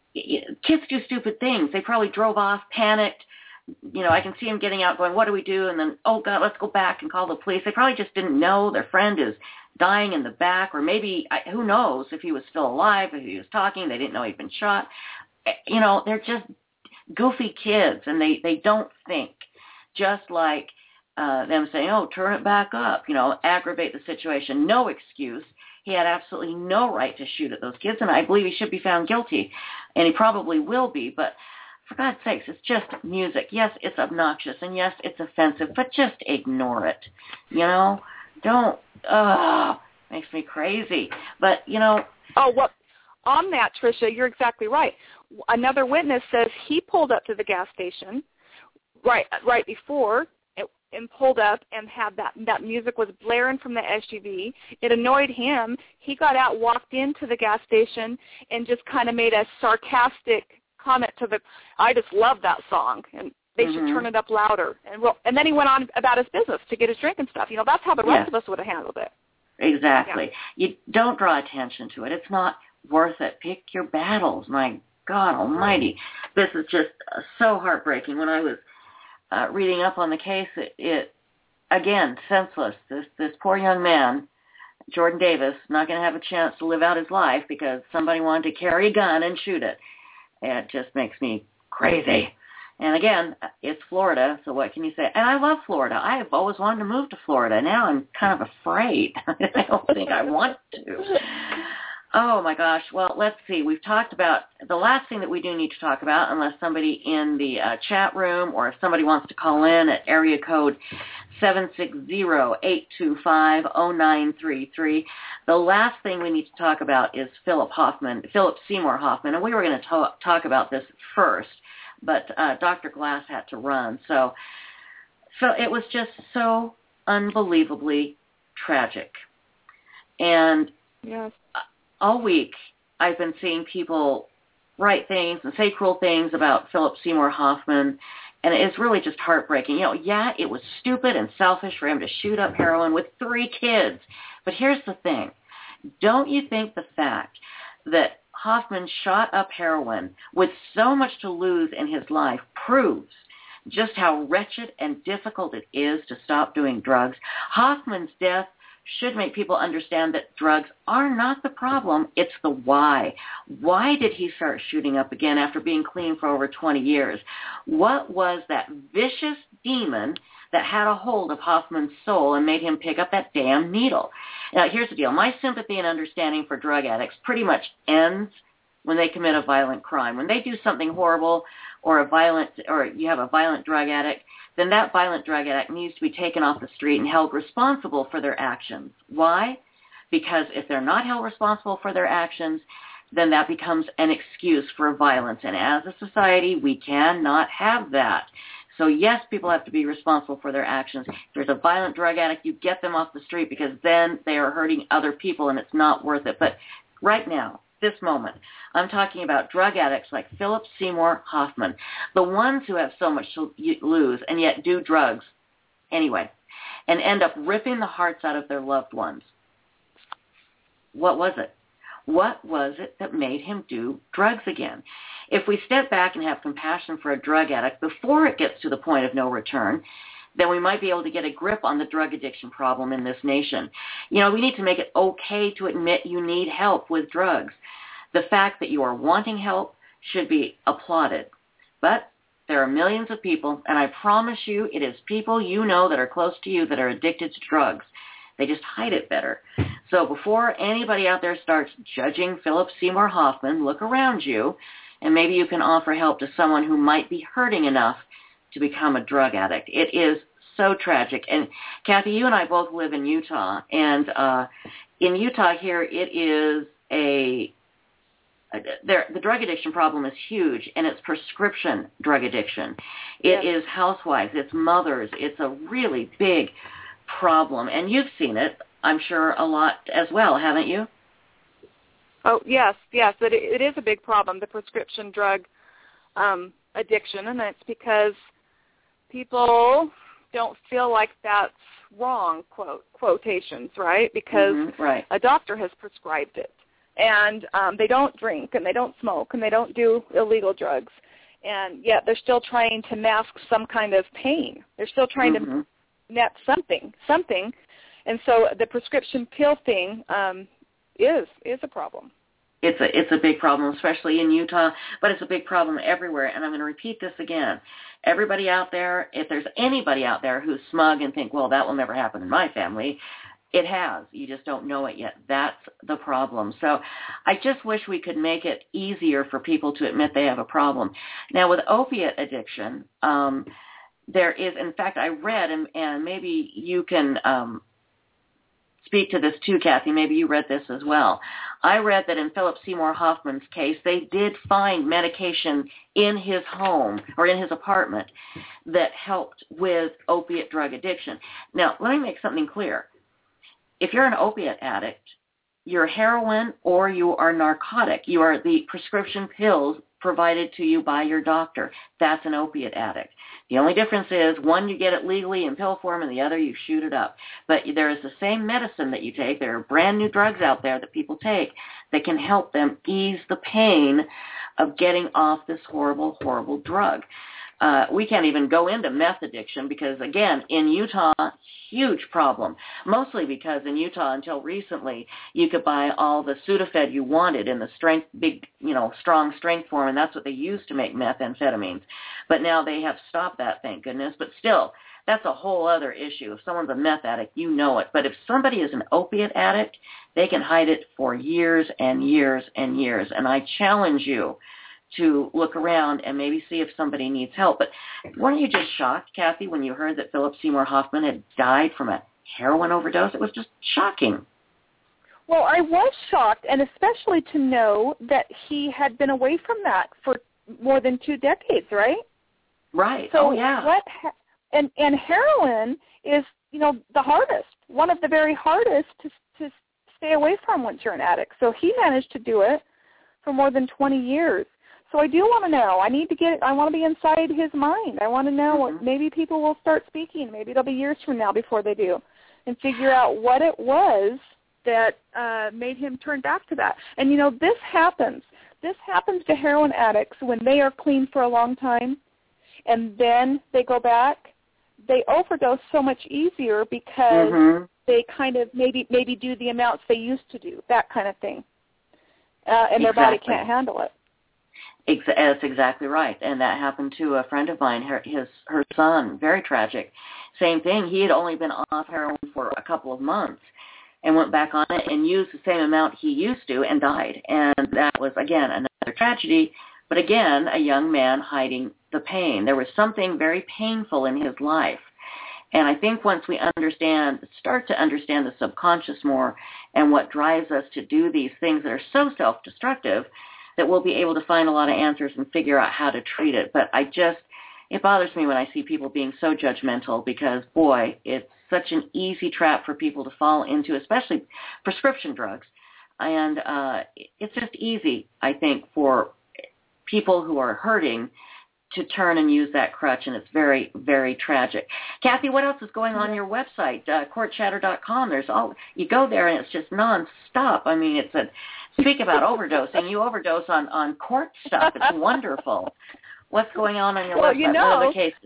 kids do stupid things. They probably drove off, panicked. You know, I can see them getting out going, what do we do? And then, oh, God, let's go back and call the police. They probably just didn't know their friend is dying in the back, or maybe, who knows, if he was still alive, if he was talking, they didn't know he'd been shot. You know, they're just goofy kids, and they, they don't think, just like uh, them saying, oh, turn it back up, you know, aggravate the situation. No excuse. He had absolutely no right to shoot at those kids, and I believe he should be found guilty, and he probably will be. But for God's sakes, it's just music. Yes, it's obnoxious, and yes, it's offensive, but just ignore it. You know, don't. Ugh, makes me crazy. But you know. Oh, well, on that, Tricia, you're exactly right. Another witness says he pulled up to the gas station right right before. And pulled up and had that that music was blaring from the S U V. It annoyed him. He got out, walked into the gas station, and just kind of made a sarcastic comment to the, I just love that song, and they mm-hmm. should turn it up louder. And well, and then he went on about his business to get his drink and stuff. You know, that's how the rest yes. of us would have handled it. Exactly. Yeah. You don't draw attention to it. It's not worth it. Pick your battles. My God almighty. This is just so heartbreaking. When I was Uh, reading up on the case, it, it again, senseless. This this poor young man, Jordan Davis, not going to have a chance to live out his life because somebody wanted to carry a gun and shoot it. It just makes me crazy. And again, it's Florida, so what can you say? And I love Florida. I have always wanted to move to Florida. Now I'm kind of afraid. I don't think I want to. Oh, my gosh. Well, let's see. We've talked about the last thing that we do need to talk about, unless somebody in the uh, chat room or if somebody wants to call in at area code seven six zero, eight two five, zero nine three three. The last thing we need to talk about is Philip Hoffman, Philip Seymour Hoffman, and we were going to talk, talk about this first, but uh, Doctor Glass had to run. So, so it was just so unbelievably tragic. And yes. all week I've been seeing people write things and say cruel things about Philip Seymour Hoffman, and it's really just heartbreaking. You know, yeah, it was stupid and selfish for him to shoot up heroin with three kids. But here's the thing. Don't you think the fact that Hoffman shot up heroin with so much to lose in his life proves just how wretched and difficult it is to stop doing drugs? Hoffman's death should make people understand that drugs are not the problem. It's the why. Why did he start shooting up again after being clean for over twenty years? What was that vicious demon that had a hold of Hoffman's soul and made him pick up that damn needle. Now, here's the deal. My sympathy and understanding for drug addicts pretty much ends when they commit a violent crime. When they do something horrible or a violent, or you have a violent drug addict, then that violent drug addict needs to be taken off the street and held responsible for their actions. Why? Because if they're not held responsible for their actions, then that becomes an excuse for violence. And as a society, we cannot have that. So yes, people have to be responsible for their actions. If there's a violent drug addict, you get them off the street because then they are hurting other people and it's not worth it. But right now, this moment, I'm talking about drug addicts like Philip Seymour Hoffman, the ones who have so much to lose and yet do drugs anyway and end up ripping the hearts out of their loved ones. What was it? What was it that made him do drugs again? If we step back and have compassion for a drug addict before it gets to the point of no return, then we might be able to get a grip on the drug addiction problem in this nation. You know, we need to make it okay to admit you need help with drugs. The fact that you are wanting help should be applauded. But there are millions of people, and I promise you it is people you know that are close to you that are addicted to drugs. They just hide it better. So before anybody out there starts judging Philip Seymour Hoffman, look around you, and maybe you can offer help to someone who might be hurting enough to become a drug addict. It is so tragic. And Kathy, you and I both live in Utah, and uh, in Utah here, it is a there, the drug addiction problem is huge, and it's prescription drug addiction. It yes. is housewives, it's mothers. It's a really big problem, and you've seen it, I'm sure, a lot as well, haven't you? Oh, yes, yes. It, it is a big problem, the prescription drug um, addiction, and it's because people don't feel like that's wrong, quote, quotations, right? Because mm-hmm, right. a doctor has prescribed it, and um, they don't drink, and they don't smoke, and they don't do illegal drugs, and yet they're still trying to mask some kind of pain. They're still trying mm-hmm. to net something, something, and so the prescription pill thing um, is is a problem. It's a it's a big problem, especially in Utah, but it's a big problem everywhere. And I'm going to repeat this again. Everybody out there, if there's anybody out there who's smug and think, well, that will never happen in my family, it has. You just don't know it yet. That's the problem. So I just wish we could make it easier for people to admit they have a problem. Now, with opiate addiction, um, there is, in fact, I read, and, and maybe you can um, speak to this too, Kathy. Maybe you read this as well. I read that in Philip Seymour Hoffman's case, they did find medication in his home or in his apartment that helped with opiate drug addiction. Now, let me make something clear. If you're an opiate addict, you're heroin or you are narcotic. You are the prescription pills provided to you by your doctor. That's an opiate addict. The only difference is one, you get it legally in pill form, and the other, you shoot it up. But there is the same medicine that you take. There are brand new drugs out there that people take that can help them ease the pain of getting off this horrible, horrible drug. Uh, we can't even go into meth addiction because, again, in Utah, huge problem. Mostly because in Utah, until recently, you could buy all the Sudafed you wanted in the strength, big, you know, strong strength form, and that's what they used to make methamphetamines. But now they have stopped that, thank goodness. But still, that's a whole other issue. If someone's a meth addict, you know it. But if somebody is an opiate addict, they can hide it for years and years and years. And I challenge you to look around and maybe see if somebody needs help. But weren't you just shocked, Kathy, when you heard that Philip Seymour Hoffman had died from a heroin overdose? It was just shocking. Well, I was shocked, and especially to know that he had been away from that for more than two decades, right? Right. So oh, yeah. What ha- and, and heroin is, you know, the hardest, one of the very hardest to, to stay away from once you're an addict. So he managed to do it for more than twenty years. So I do want to know. I need to get. I want to be inside his mind. I want to know. Mm-hmm. What, maybe people will start speaking. Maybe it'll be years from now before they do, and figure out what it was that uh, made him turn back to that. And you know, this happens. This happens to heroin addicts when they are clean for a long time, and then they go back. They overdose so much easier because mm-hmm. they kind of maybe maybe do the amounts they used to do. That kind of thing, uh, and exactly. their body can't handle it. Ex- that's exactly right, and that happened to a friend of mine. Her, his her son, very tragic. Same thing. He had only been off heroin for a couple of months, and went back on it and used the same amount he used to, and died. And that was again another tragedy. But again, a young man hiding the pain. There was something very painful in his life. And I think once we understand, start to understand the subconscious more and what drives us to do these things that are so self-destructive, that we'll be able to find a lot of answers and figure out how to treat it. But I just, it bothers me when I see people being so judgmental because, boy, it's such an easy trap for people to fall into, especially prescription drugs. And uh, it's just easy, I think, for people who are hurting to turn and use that crutch, and it's very, very tragic. Kathy, what else is going on your website, uh, court chatter dot com? There's all, you go there and it's just nonstop. I mean, it's a, speak about overdosing. You overdose on, on court stuff. It's wonderful. What's going on on your well, website? You know, what are the cases?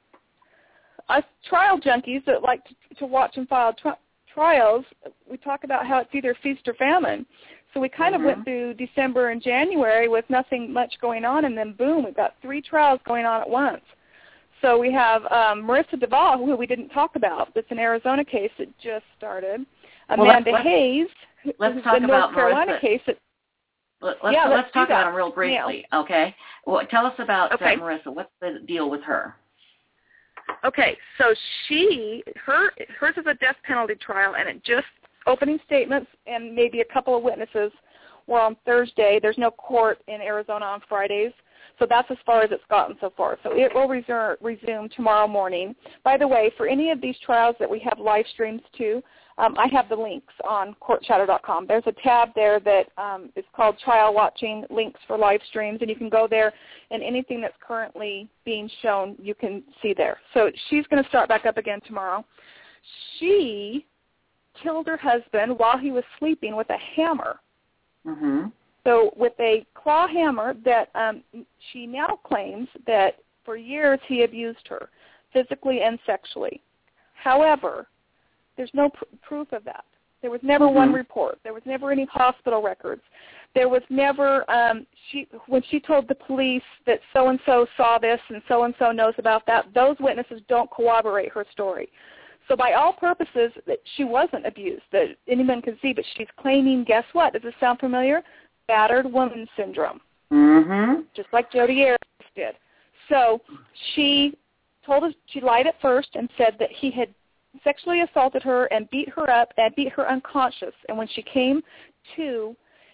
Us trial junkies that like to, to watch and file tri- trials, we talk about how it's either feast or famine. So we kind mm-hmm. of went through December and January with nothing much going on, and then boom, we've got three trials going on at once. So we have um, Marissa Duvall, who we didn't talk about. It's an Arizona case that just started. Well, Amanda let's, Hayes, let's who's talk the about North Carolina Marissa. case. That, Let's, let's, yeah, let's let's talk about that. them real briefly, yeah. okay? Well, tell us about okay. uh, Marissa. What's the deal with her? Okay, so she, her, hers is a death penalty trial, and it just, opening statements and maybe a couple of witnesses were on Thursday. There's no court in Arizona on Fridays, so that's as far as it's gotten so far. So it will resume, resume tomorrow morning. By the way, for any of these trials that we have live streams to, um, I have the links on court chatter dot com. There's a tab there that um, is called Trial Watching, Links for Live Streams, and you can go there, and anything that's currently being shown you can see there. So she's going to start back up again tomorrow. She killed her husband while he was sleeping with a hammer. Mm-hmm. So with a claw hammer that um, she now claims that for years he abused her physically and sexually. However, there's no pr- proof of that. There was never mm-hmm. one report. There was never any hospital records. There was never, um, she when she told the police that so-and-so saw this and so-and-so knows about that, those witnesses don't corroborate her story. So by all purposes, that she wasn't abused, that anyone can see, but she's claiming, guess what? Does this sound familiar? Battered woman syndrome, mm-hmm. just like Jodi Arias did. So she told us, she lied at first and said that he had sexually assaulted her and beat her up and beat her unconscious. And when she came to,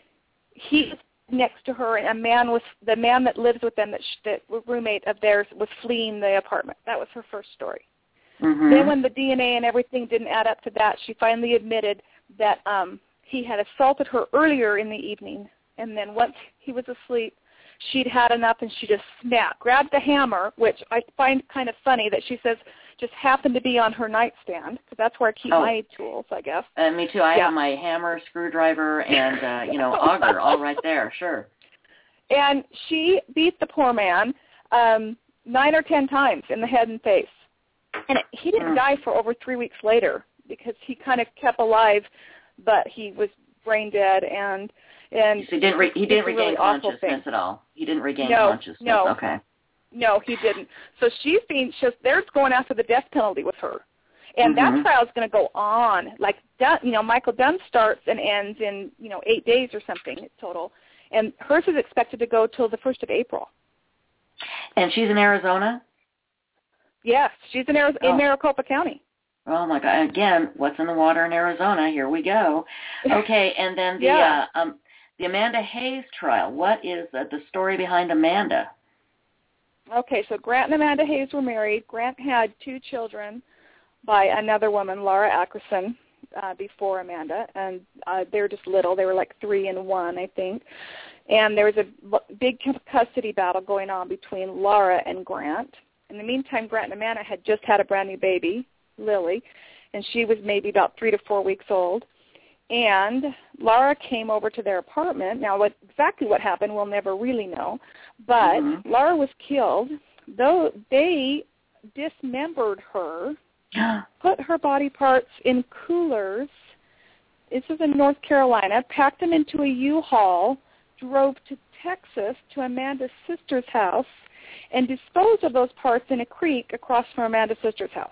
he was next to her, and a man was, the man that lives with them, that, sh- that roommate of theirs, was fleeing the apartment. That was her first story. Mm-hmm. Then when the D N A and everything didn't add up to that, she finally admitted that um, he had assaulted her earlier in the evening, and then once he was asleep, she'd had enough, and she just snapped, grabbed the hammer, which I find kind of funny that she says just happened to be on her nightstand, because that's where I keep oh. my tools, I guess. Uh, me too. I yeah. have my hammer, screwdriver, and, uh, you know, auger all right there, sure. And she beat the poor man um, nine or ten times in the head and face. And it, he didn't mm. die for over three weeks later because he kind of kept alive, but he was brain dead, and and so he didn't re- he didn't regain really consciousness at all. He didn't regain no, consciousness. No, okay. No, he didn't. So she's being just they're going after the death penalty with her, and mm-hmm. that trial's going to go on. Like Dunn, you know, Michael Dunn starts and ends in you know eight days or something total, and hers is expected to go till the first of April. And she's in Arizona? Yes, she's in, Arizona, oh. in Maricopa County. Oh, my God. Again, what's in the water in Arizona? Here we go. Okay, and then the yeah. uh, um, the Amanda Hayes trial. What is uh, the story behind Amanda? Okay, so Grant and Amanda Hayes were married. Grant had two children by another woman, Laura Ackerson, uh, before Amanda, and uh, they were just little. They were like three and one, I think. And there was a big custody battle going on between Laura and Grant. In the meantime, Grant and Amanda had just had a brand new baby, Lily, and she was maybe about three to four weeks old. And Laura came over to their apartment. Now, what exactly what happened, we'll never really know. But mm-hmm. Laura was killed. Though they dismembered her, put her body parts in coolers. This is in North Carolina. Packed them into a U-Haul, drove to Texas to Amanda's sister's house and disposed of those parts in a creek across from Amanda's sister's house.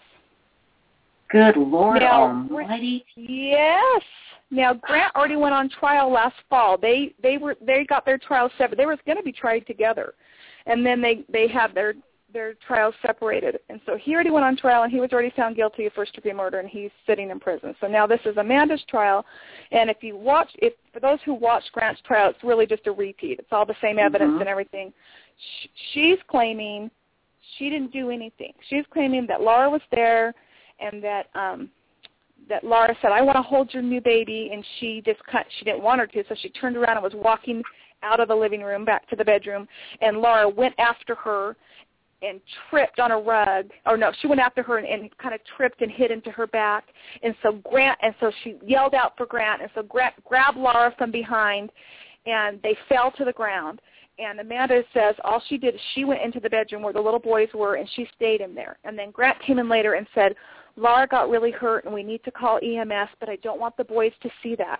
Good Lord now, Almighty! Yes. Now Grant already went on trial last fall. They they were they got their trials separate. They were going to be tried together, and then they they had their their trials separated. And so he already went on trial, and he was already found guilty of first-degree murder, and he's sitting in prison. So now this is Amanda's trial, and if you watch, if for those who watched Grant's trial, it's really just a repeat. It's all the same evidence mm-hmm. and everything. Sh- she's claiming she didn't do anything. She's claiming that Laura was there, and that um, that Laura said, "I want to hold your new baby," and she just cut, she didn't want her to, so she turned around and was walking out of the living room back to the bedroom, and Laura went after her and tripped on a rug, or no, she went after her and, and kind of tripped and hit into her back, and so Grant, and so she yelled out for Grant, and so Grant grabbed Laura from behind, and they fell to the ground. And Amanda says all she did is she went into the bedroom where the little boys were, and she stayed in there. And then Grant came in later and said, Laura got really hurt, and we need to call E M S, but I don't want the boys to see that.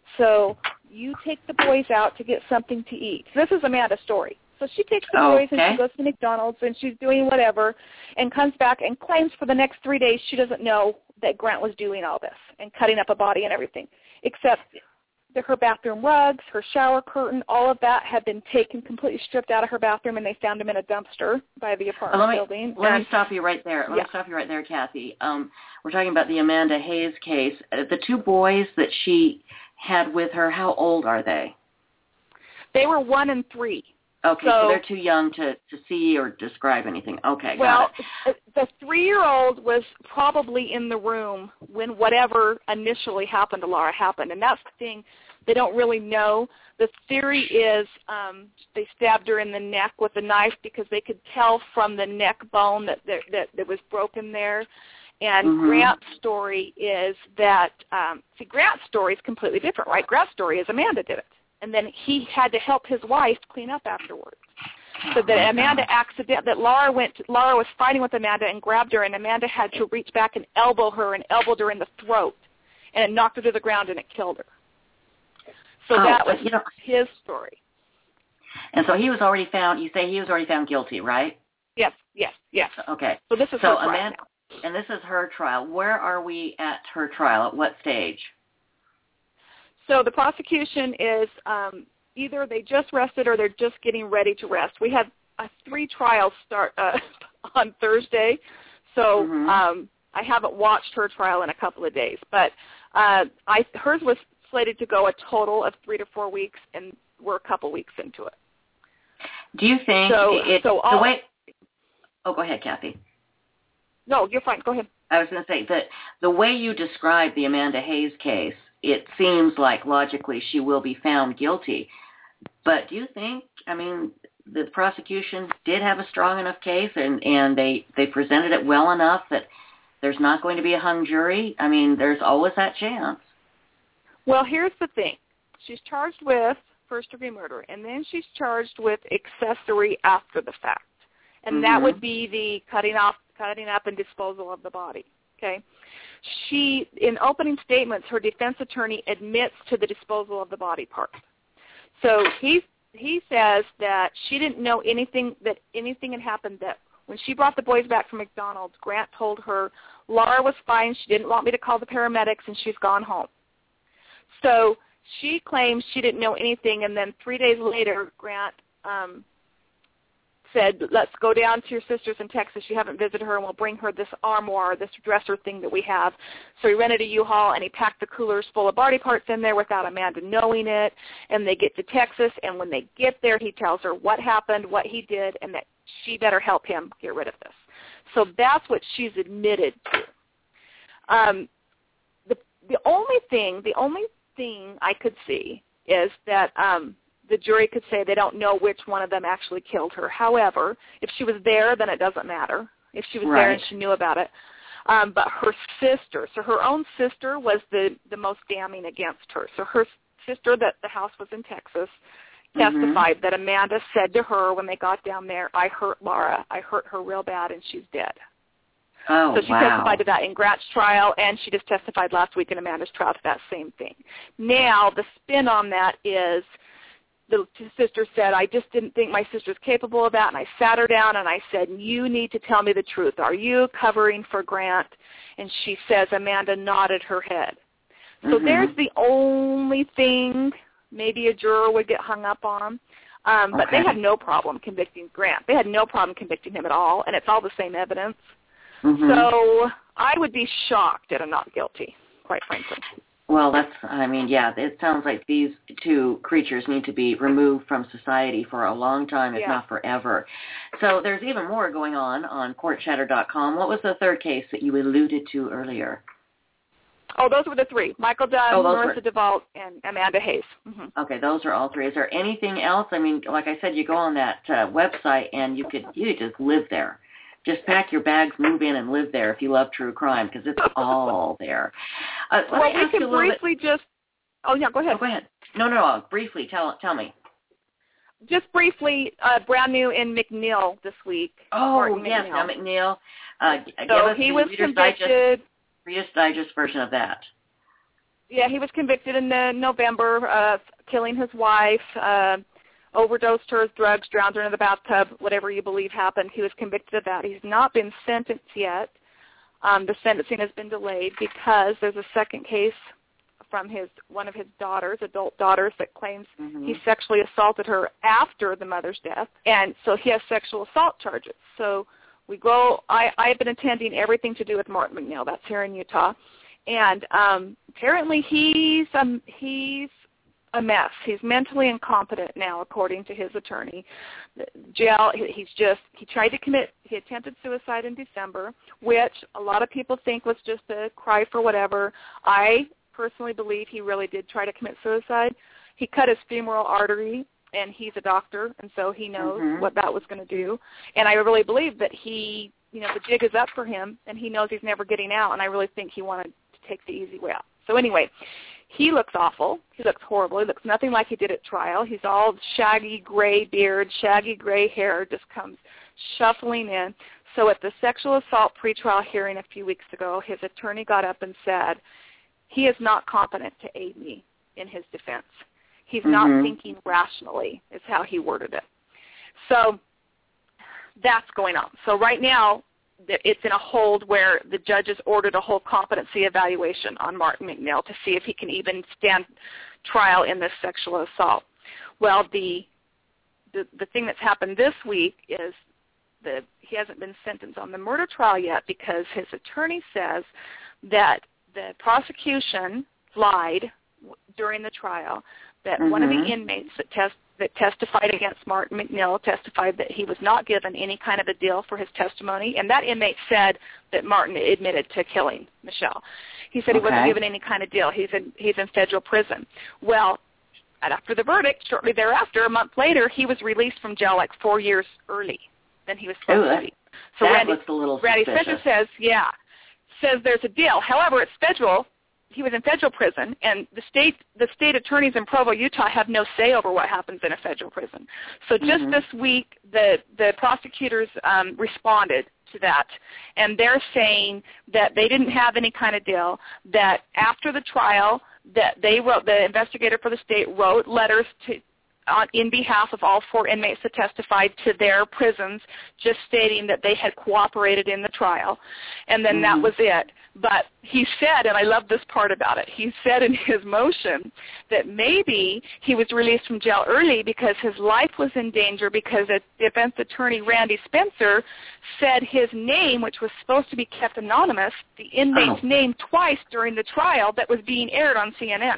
So you take the boys out to get something to eat. This is Amanda's story. So she takes the boys okay. and she goes to McDonald's and she's doing whatever and comes back and claims for the next three days she doesn't know that Grant was doing all this and cutting up a body and everything, except that her bathroom rugs, her shower curtain, all of that had been taken, completely stripped out of her bathroom, and they found them in a dumpster by the apartment well, let me, building. Let and, me stop you right there. Let yeah. me stop you right there, Kathy. Um, we're talking about the Amanda Hayes case. Uh, the two boys that she had with her, how old are they? They were one and three. Okay, so, so they're too young to, to see or describe anything. Okay, well, got it. the three-year-old was probably in the room when whatever initially happened to Laura happened, and that's the thing. They don't really know. The theory is um, they stabbed her in the neck with a knife because they could tell from the neck bone that that, that, that was broken there. And mm-hmm. Grant's story is that, um, see, Grant's story is completely different, right? Grant's story is Amanda did it. And then he had to help his wife clean up afterwards. So that Amanda accident that Laura went to, Laura was fighting with Amanda and grabbed her, and Amanda had to reach back and elbow her and elbowed her in the throat, and it knocked her to the ground and it killed her. So oh, that was you know, his story. And so he was already found. You say he was already found guilty, right? Yes, yes, yes. Okay. So this is so her trial Amanda, now. And this is her trial. Where are we at her trial? At what stage? So the prosecution is um, either they just rested or they're just getting ready to rest. We had uh, three trials start uh, on Thursday, so mm-hmm. um, I haven't watched her trial in a couple of days. But uh, I, hers was slated to go a total of three to four weeks, and we're a couple weeks into it. Do you think so, it, so the all, way? Oh, go ahead, Kathy. No, you're fine. Go ahead. I was going to say that the way you describe the Amanda Hayes case, it seems like logically she will be found guilty. But do you think, I mean, the prosecution did have a strong enough case and, and they, they presented it well enough that there's not going to be a hung jury? I mean, there's always that chance. Well, here's the thing. She's charged with first-degree murder, and then she's charged with accessory after the fact. And mm-hmm. that would be the cutting off, cutting up and disposal of the body. Okay. She, in opening statements, her defense attorney admits to the disposal of the body part. So he he says that she didn't know anything, that anything had happened, that when she brought the boys back from McDonald's, Grant told her Laura was fine, she didn't want me to call the paramedics, and she's gone home. So she claims she didn't know anything, and then three days later, Grant um, said, let's go down to your sister's in Texas. You haven't visited her, and we'll bring her this armoire, this dresser thing that we have. So he rented a U-Haul, and he packed the coolers full of body parts in there without Amanda knowing it. And they get to Texas, and when they get there, he tells her what happened, what he did, and that she better help him get rid of this. So that's what she's admitted to. Um, the the only thing, the only thing I could see is that um, the jury could say they don't know which one of them actually killed her. However, if she was there, then it doesn't matter. If she was right. there and she knew about it. Um, but her sister, so her own sister was the, the most damning against her. So her sister, that the house was in Texas, testified mm-hmm. that Amanda said to her when they got down there, I hurt Laura. I hurt her real bad, and she's dead. Oh, so she wow. testified to that in Grant's trial, and she just testified last week in Amanda's trial to that same thing. Now, the spin on that is the sister said, I just didn't think my sister's capable of that, and I sat her down and I said, you need to tell me the truth. Are you covering for Grant? And she says, Amanda nodded her head. So mm-hmm. there's the only thing maybe a juror would get hung up on. Um, but okay. they had no problem convicting Grant. They had no problem convicting him at all, and it's all the same evidence. Mm-hmm. So I would be shocked at a not guilty, quite frankly. Well, that's, I mean, yeah, it sounds like these two creatures need to be removed from society for a long time, if yeah. not forever. So there's even more going on on court chatter dot com. What was the third case that you alluded to earlier? Oh, those were the three. Michael Dunn, oh, Marissa were... DeVault, and Amanda Hayes. Mm-hmm. Okay, those are all three. Is there anything else? I mean, like I said, you go on that uh, website and you could you could just live there. Just pack your bags, move in, and live there if you love true crime, because it's all there. Uh, let well, me we can briefly bit... just... Oh, yeah, go ahead. Oh, go ahead. No, no, no. Briefly, tell tell me. Just briefly, uh, brand new in McNeil this week. Oh, Martin yes, McNeil. now McNeil. Uh, so he was Reader's convicted... Digest, Reader's Digest version of that. Yeah, he was convicted in uh, November of killing his wife, uh, overdosed her with drugs, drowned her in the bathtub, whatever you believe happened. He was convicted of that. He's not been sentenced yet. Um, the sentencing has been delayed because there's a second case from his one of his daughters, adult daughters, that claims mm-hmm. he sexually assaulted her after the mother's death, and so he has sexual assault charges. So we go. I I've been attending everything to do with Martin McNeil. That's here in Utah, and um, apparently he's um he's. a mess. He's mentally incompetent now, according to his attorney. Jail. He's just. He tried to commit. He attempted suicide in December, which a lot of people think was just a cry for whatever. I personally believe he really did try to commit suicide. He cut his femoral artery, and he's a doctor, and so he knows mm-hmm. what that was going to do. And I really believe that he, you know, the jig is up for him, and he knows he's never getting out. And I really think he wanted to take the easy way out. So anyway. He looks awful. He looks horrible. He looks nothing like he did at trial. He's all shaggy gray beard, shaggy gray hair just comes shuffling in. So at the sexual assault pretrial hearing a few weeks ago, his attorney got up and said, he is not competent to aid me in his defense. He's mm-hmm. not thinking rationally is how he worded it. So that's going on. So right now, it's in a hold where the judges ordered a whole competency evaluation on Martin McNeil to see if he can even stand trial in this sexual assault. Well, the the, the thing that's happened this week is that he hasn't been sentenced on the murder trial yet because his attorney says that the prosecution lied during the trial, that mm-hmm. one of the inmates that test that testified against Martin McNeil testified that he was not given any kind of a deal for his testimony, and that inmate said that Martin admitted to killing Michelle. He said okay. he wasn't given any kind of deal. He's in he's in federal prison. Well, after the verdict, shortly thereafter, a month later, he was released from jail like four years early than he was supposed Ooh, to be. So that Randy, looks a little Randy suspicious. Spencer says, yeah, says there's a deal. However, it's federal. He was in federal prison, and the state the state attorneys in Provo, Utah, have no say over what happens in a federal prison. So just mm-hmm. this week, the the prosecutors um, responded to that, and they're saying that they didn't have any kind of deal. That after the trial, that they wrote the investigator for the state wrote letters to. On, in behalf of all four inmates that testified to their prisons, just stating that they had cooperated in the trial, and then mm-hmm. that was it. But he said, and I love this part about it, he said in his motion that maybe he was released from jail early because his life was in danger because the defense attorney, Randy Spencer, said his name, which was supposed to be kept anonymous, the inmate's oh. name twice during the trial that was being aired on C N N.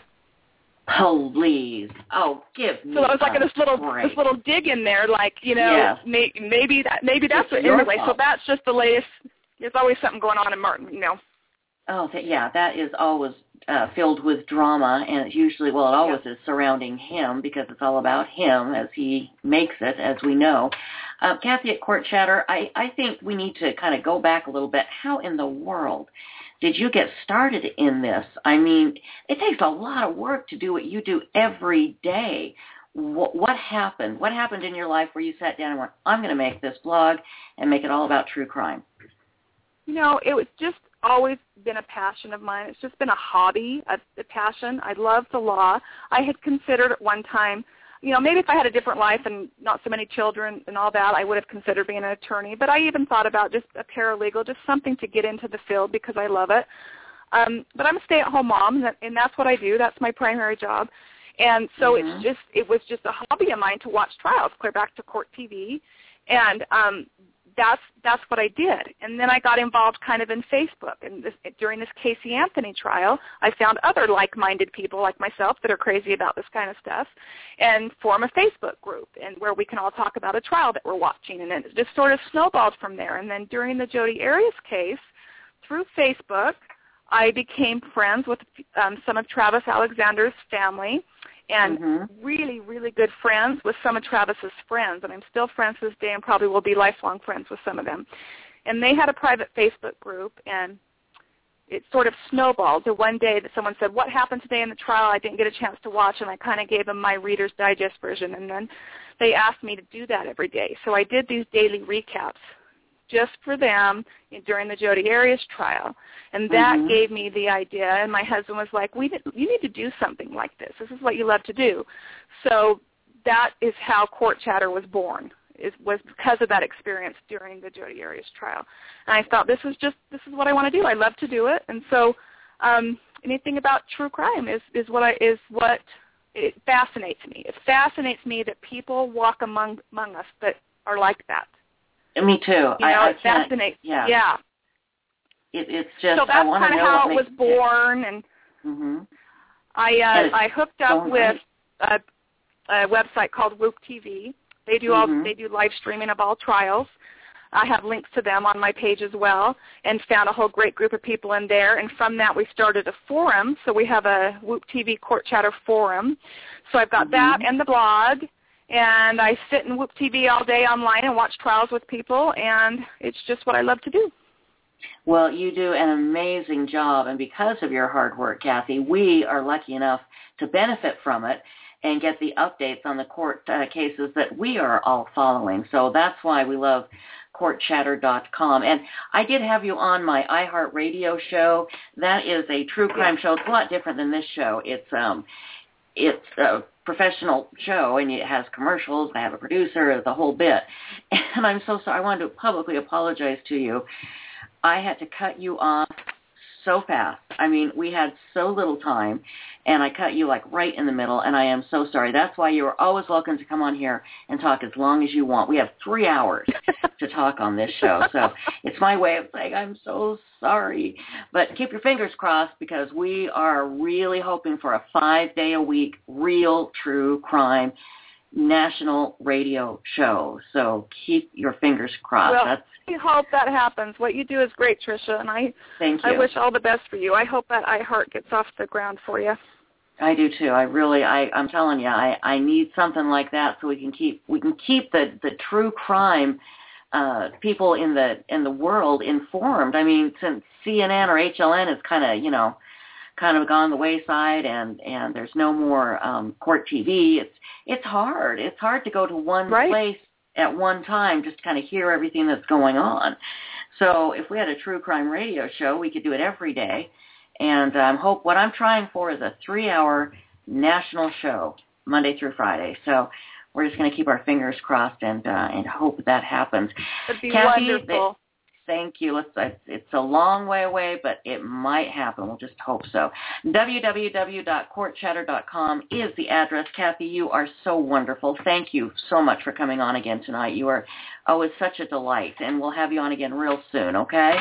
Please. Oh, give me So it was like a this little break. this little dig in there, like, you know, yes. may, maybe that maybe that's it's what anyway. fault. So that's just the latest. There's always something going on in Martin, you know. Oh, th- yeah, that is always uh, filled with drama, and it's usually, well, it always yeah. is surrounding him because it's all about him as he makes it, as we know. Uh, Kathy at Court Chatter, I, I think we need to kind of go back a little bit. How in the world did you get started in this? I mean, it takes a lot of work to do what you do every day. What, what happened? What happened in your life where you sat down and went, I'm going to make this blog and make it all about true crime? You know, it was just always been a passion of mine. It's just been a hobby, a, a passion. I love the law. I had considered at one time you know, maybe if I had a different life and not so many children and all that, I would have considered being an attorney. But I even thought about just a paralegal, just something to get into the field because I love it. Um, but I'm a stay-at-home mom, and that's what I do. That's my primary job. And so mm-hmm. it's just it was just a hobby of mine to watch trials, clear back to court T V, and um, that's that's what I did. And then I got involved kind of in Facebook. And this, during this Casey Anthony trial, I found other like-minded people like myself that are crazy about this kind of stuff, and form a Facebook group and where we can all talk about a trial that we're watching. And then it just sort of snowballed from there. And then during the Jodi Arias case, through Facebook, I became friends with um, some of Travis Alexander's family, and mm-hmm. really, really good friends with some of Travis's friends. And I'm still friends to this day and probably will be lifelong friends with some of them. And they had a private Facebook group, and it sort of snowballed to one day that someone said, what happened today in the trial? I didn't get a chance to watch, and I kind of gave them my Reader's Digest version. And then they asked me to do that every day. So I did these daily recaps just for them during the Jodi Arias trial. And that mm-hmm. gave me the idea, and my husband was like, "We, you need to do something like this. This is what you love to do." So that is how Court Chatter was born. It was because of that experience during the Jodi Arias trial. And I thought, this is just, this is what I want to do. I love to do it. And so um, anything about true crime is, is what I, is what it fascinates me. It fascinates me that people walk among, among us that are like that. Me too. You know, I, I it fascinates. Yeah. yeah. It, it's just. So that's kind of how it was born, and mm-hmm. I uh, I hooked up with a, a website called Whoop T V. They do all mm-hmm. they do live streaming of all trials. I have links to them on my page as well, and found a whole great group of people in there. And from that, we started a forum. So we have a Whoop T V Court Chatter forum. So I've got mm-hmm. that and the blog. And I sit in Whoop T V all day online and watch trials with people, and it's just what I love to do. Well, you do an amazing job, and because of your hard work, Kathy, we are lucky enough to benefit from it and get the updates on the court uh, cases that we are all following. So that's why we love court chatter dot com. And I did have you on my iHeartRadio show. That is a true crime show. It's a lot different than this show. It's um, it's a professional show, and it has commercials. I have a producer, the whole bit. And I'm so sorry. I wanted to publicly apologize to you. I had to cut you off so fast. I mean, we had so little time, and I cut you like right in the middle, and I am so sorry. That's why you are always welcome to come on here and talk as long as you want. We have three hours to talk on this show, so it's my way of saying I'm so sorry. But keep your fingers crossed, because we are really hoping for a five-day-a-week real true crime national radio show. So keep your fingers crossed. Well, That's I hope that happens. What you do is great, Tricia, and I Thank you. I wish all the best for you. I hope that iHeart gets off the ground for you. I do too. I really, I, I'm telling you, I, I need something like that so we can keep we can keep the, the true crime uh, people in the in the world informed. I mean, since C N N or H L N is kind of you know kind of gone the wayside, and, and there's no more um, court T V. It's it's hard. It's hard to go to one right. place at one time just to kind of hear everything that's going on. So if we had a true crime radio show, we could do it every day. And um, hope what I'm trying for is a three-hour national show, Monday through Friday. So we're just going to keep our fingers crossed and uh, and hope that happens. That'd be Kathy, wonderful. Thank you. Let's, it's a long way away, but it might happen. We'll just hope so. w w w dot court chatter dot com is the address. Kathy, you are so wonderful. Thank you so much for coming on again tonight. You are always such a delight, and we'll have you on again real soon, okay?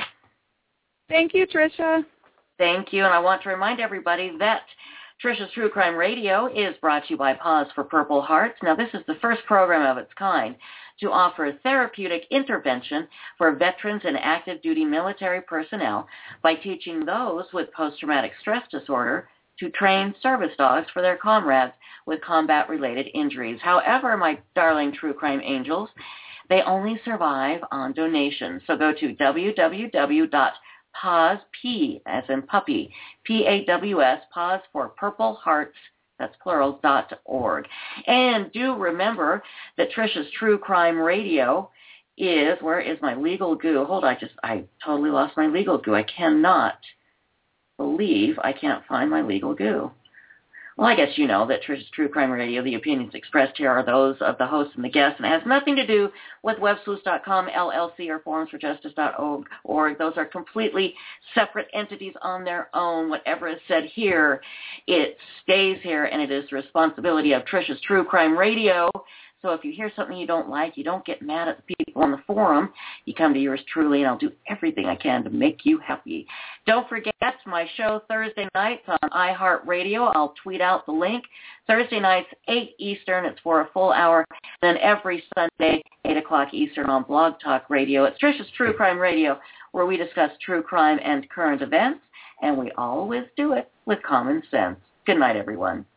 Thank you, Tricia. Thank you, and I want to remind everybody that Tricia's True Crime Radio is brought to you by Pause for Purple Hearts. Now, this is the first program of its kind to offer therapeutic intervention for veterans and active duty military personnel by teaching those with post-traumatic stress disorder to train service dogs for their comrades with combat-related injuries. However, my darling true crime angels, they only survive on donations. So go to w w w dot pause, P as in puppy, P A W S, pause for Purple Hearts, that's plural, dot org. And do remember that Tricia's True Crime Radio is, where is my legal goo? Hold on, I just, I totally lost my legal goo. I cannot believe I can't find my legal goo. Well, I guess you know that Trish's True Crime Radio, the opinions expressed here are those of the host and the guest, and it has nothing to do with web sleuths dot com, L L C, or forums for justice dot org. Those are completely separate entities on their own. Whatever is said here, it stays here, and it is the responsibility of Trish's True Crime Radio. So if you hear something you don't like, you don't get mad at the people on the forum. You come to yours truly, and I'll do everything I can to make you happy. Don't forget my show Thursday nights on iHeartRadio. I'll tweet out the link. Thursday nights, eight Eastern. It's for a full hour. Then every Sunday, eight o'clock Eastern on Blog Talk Radio. It's Trish's True Crime Radio, where we discuss true crime and current events, and we always do it with common sense. Good night, everyone.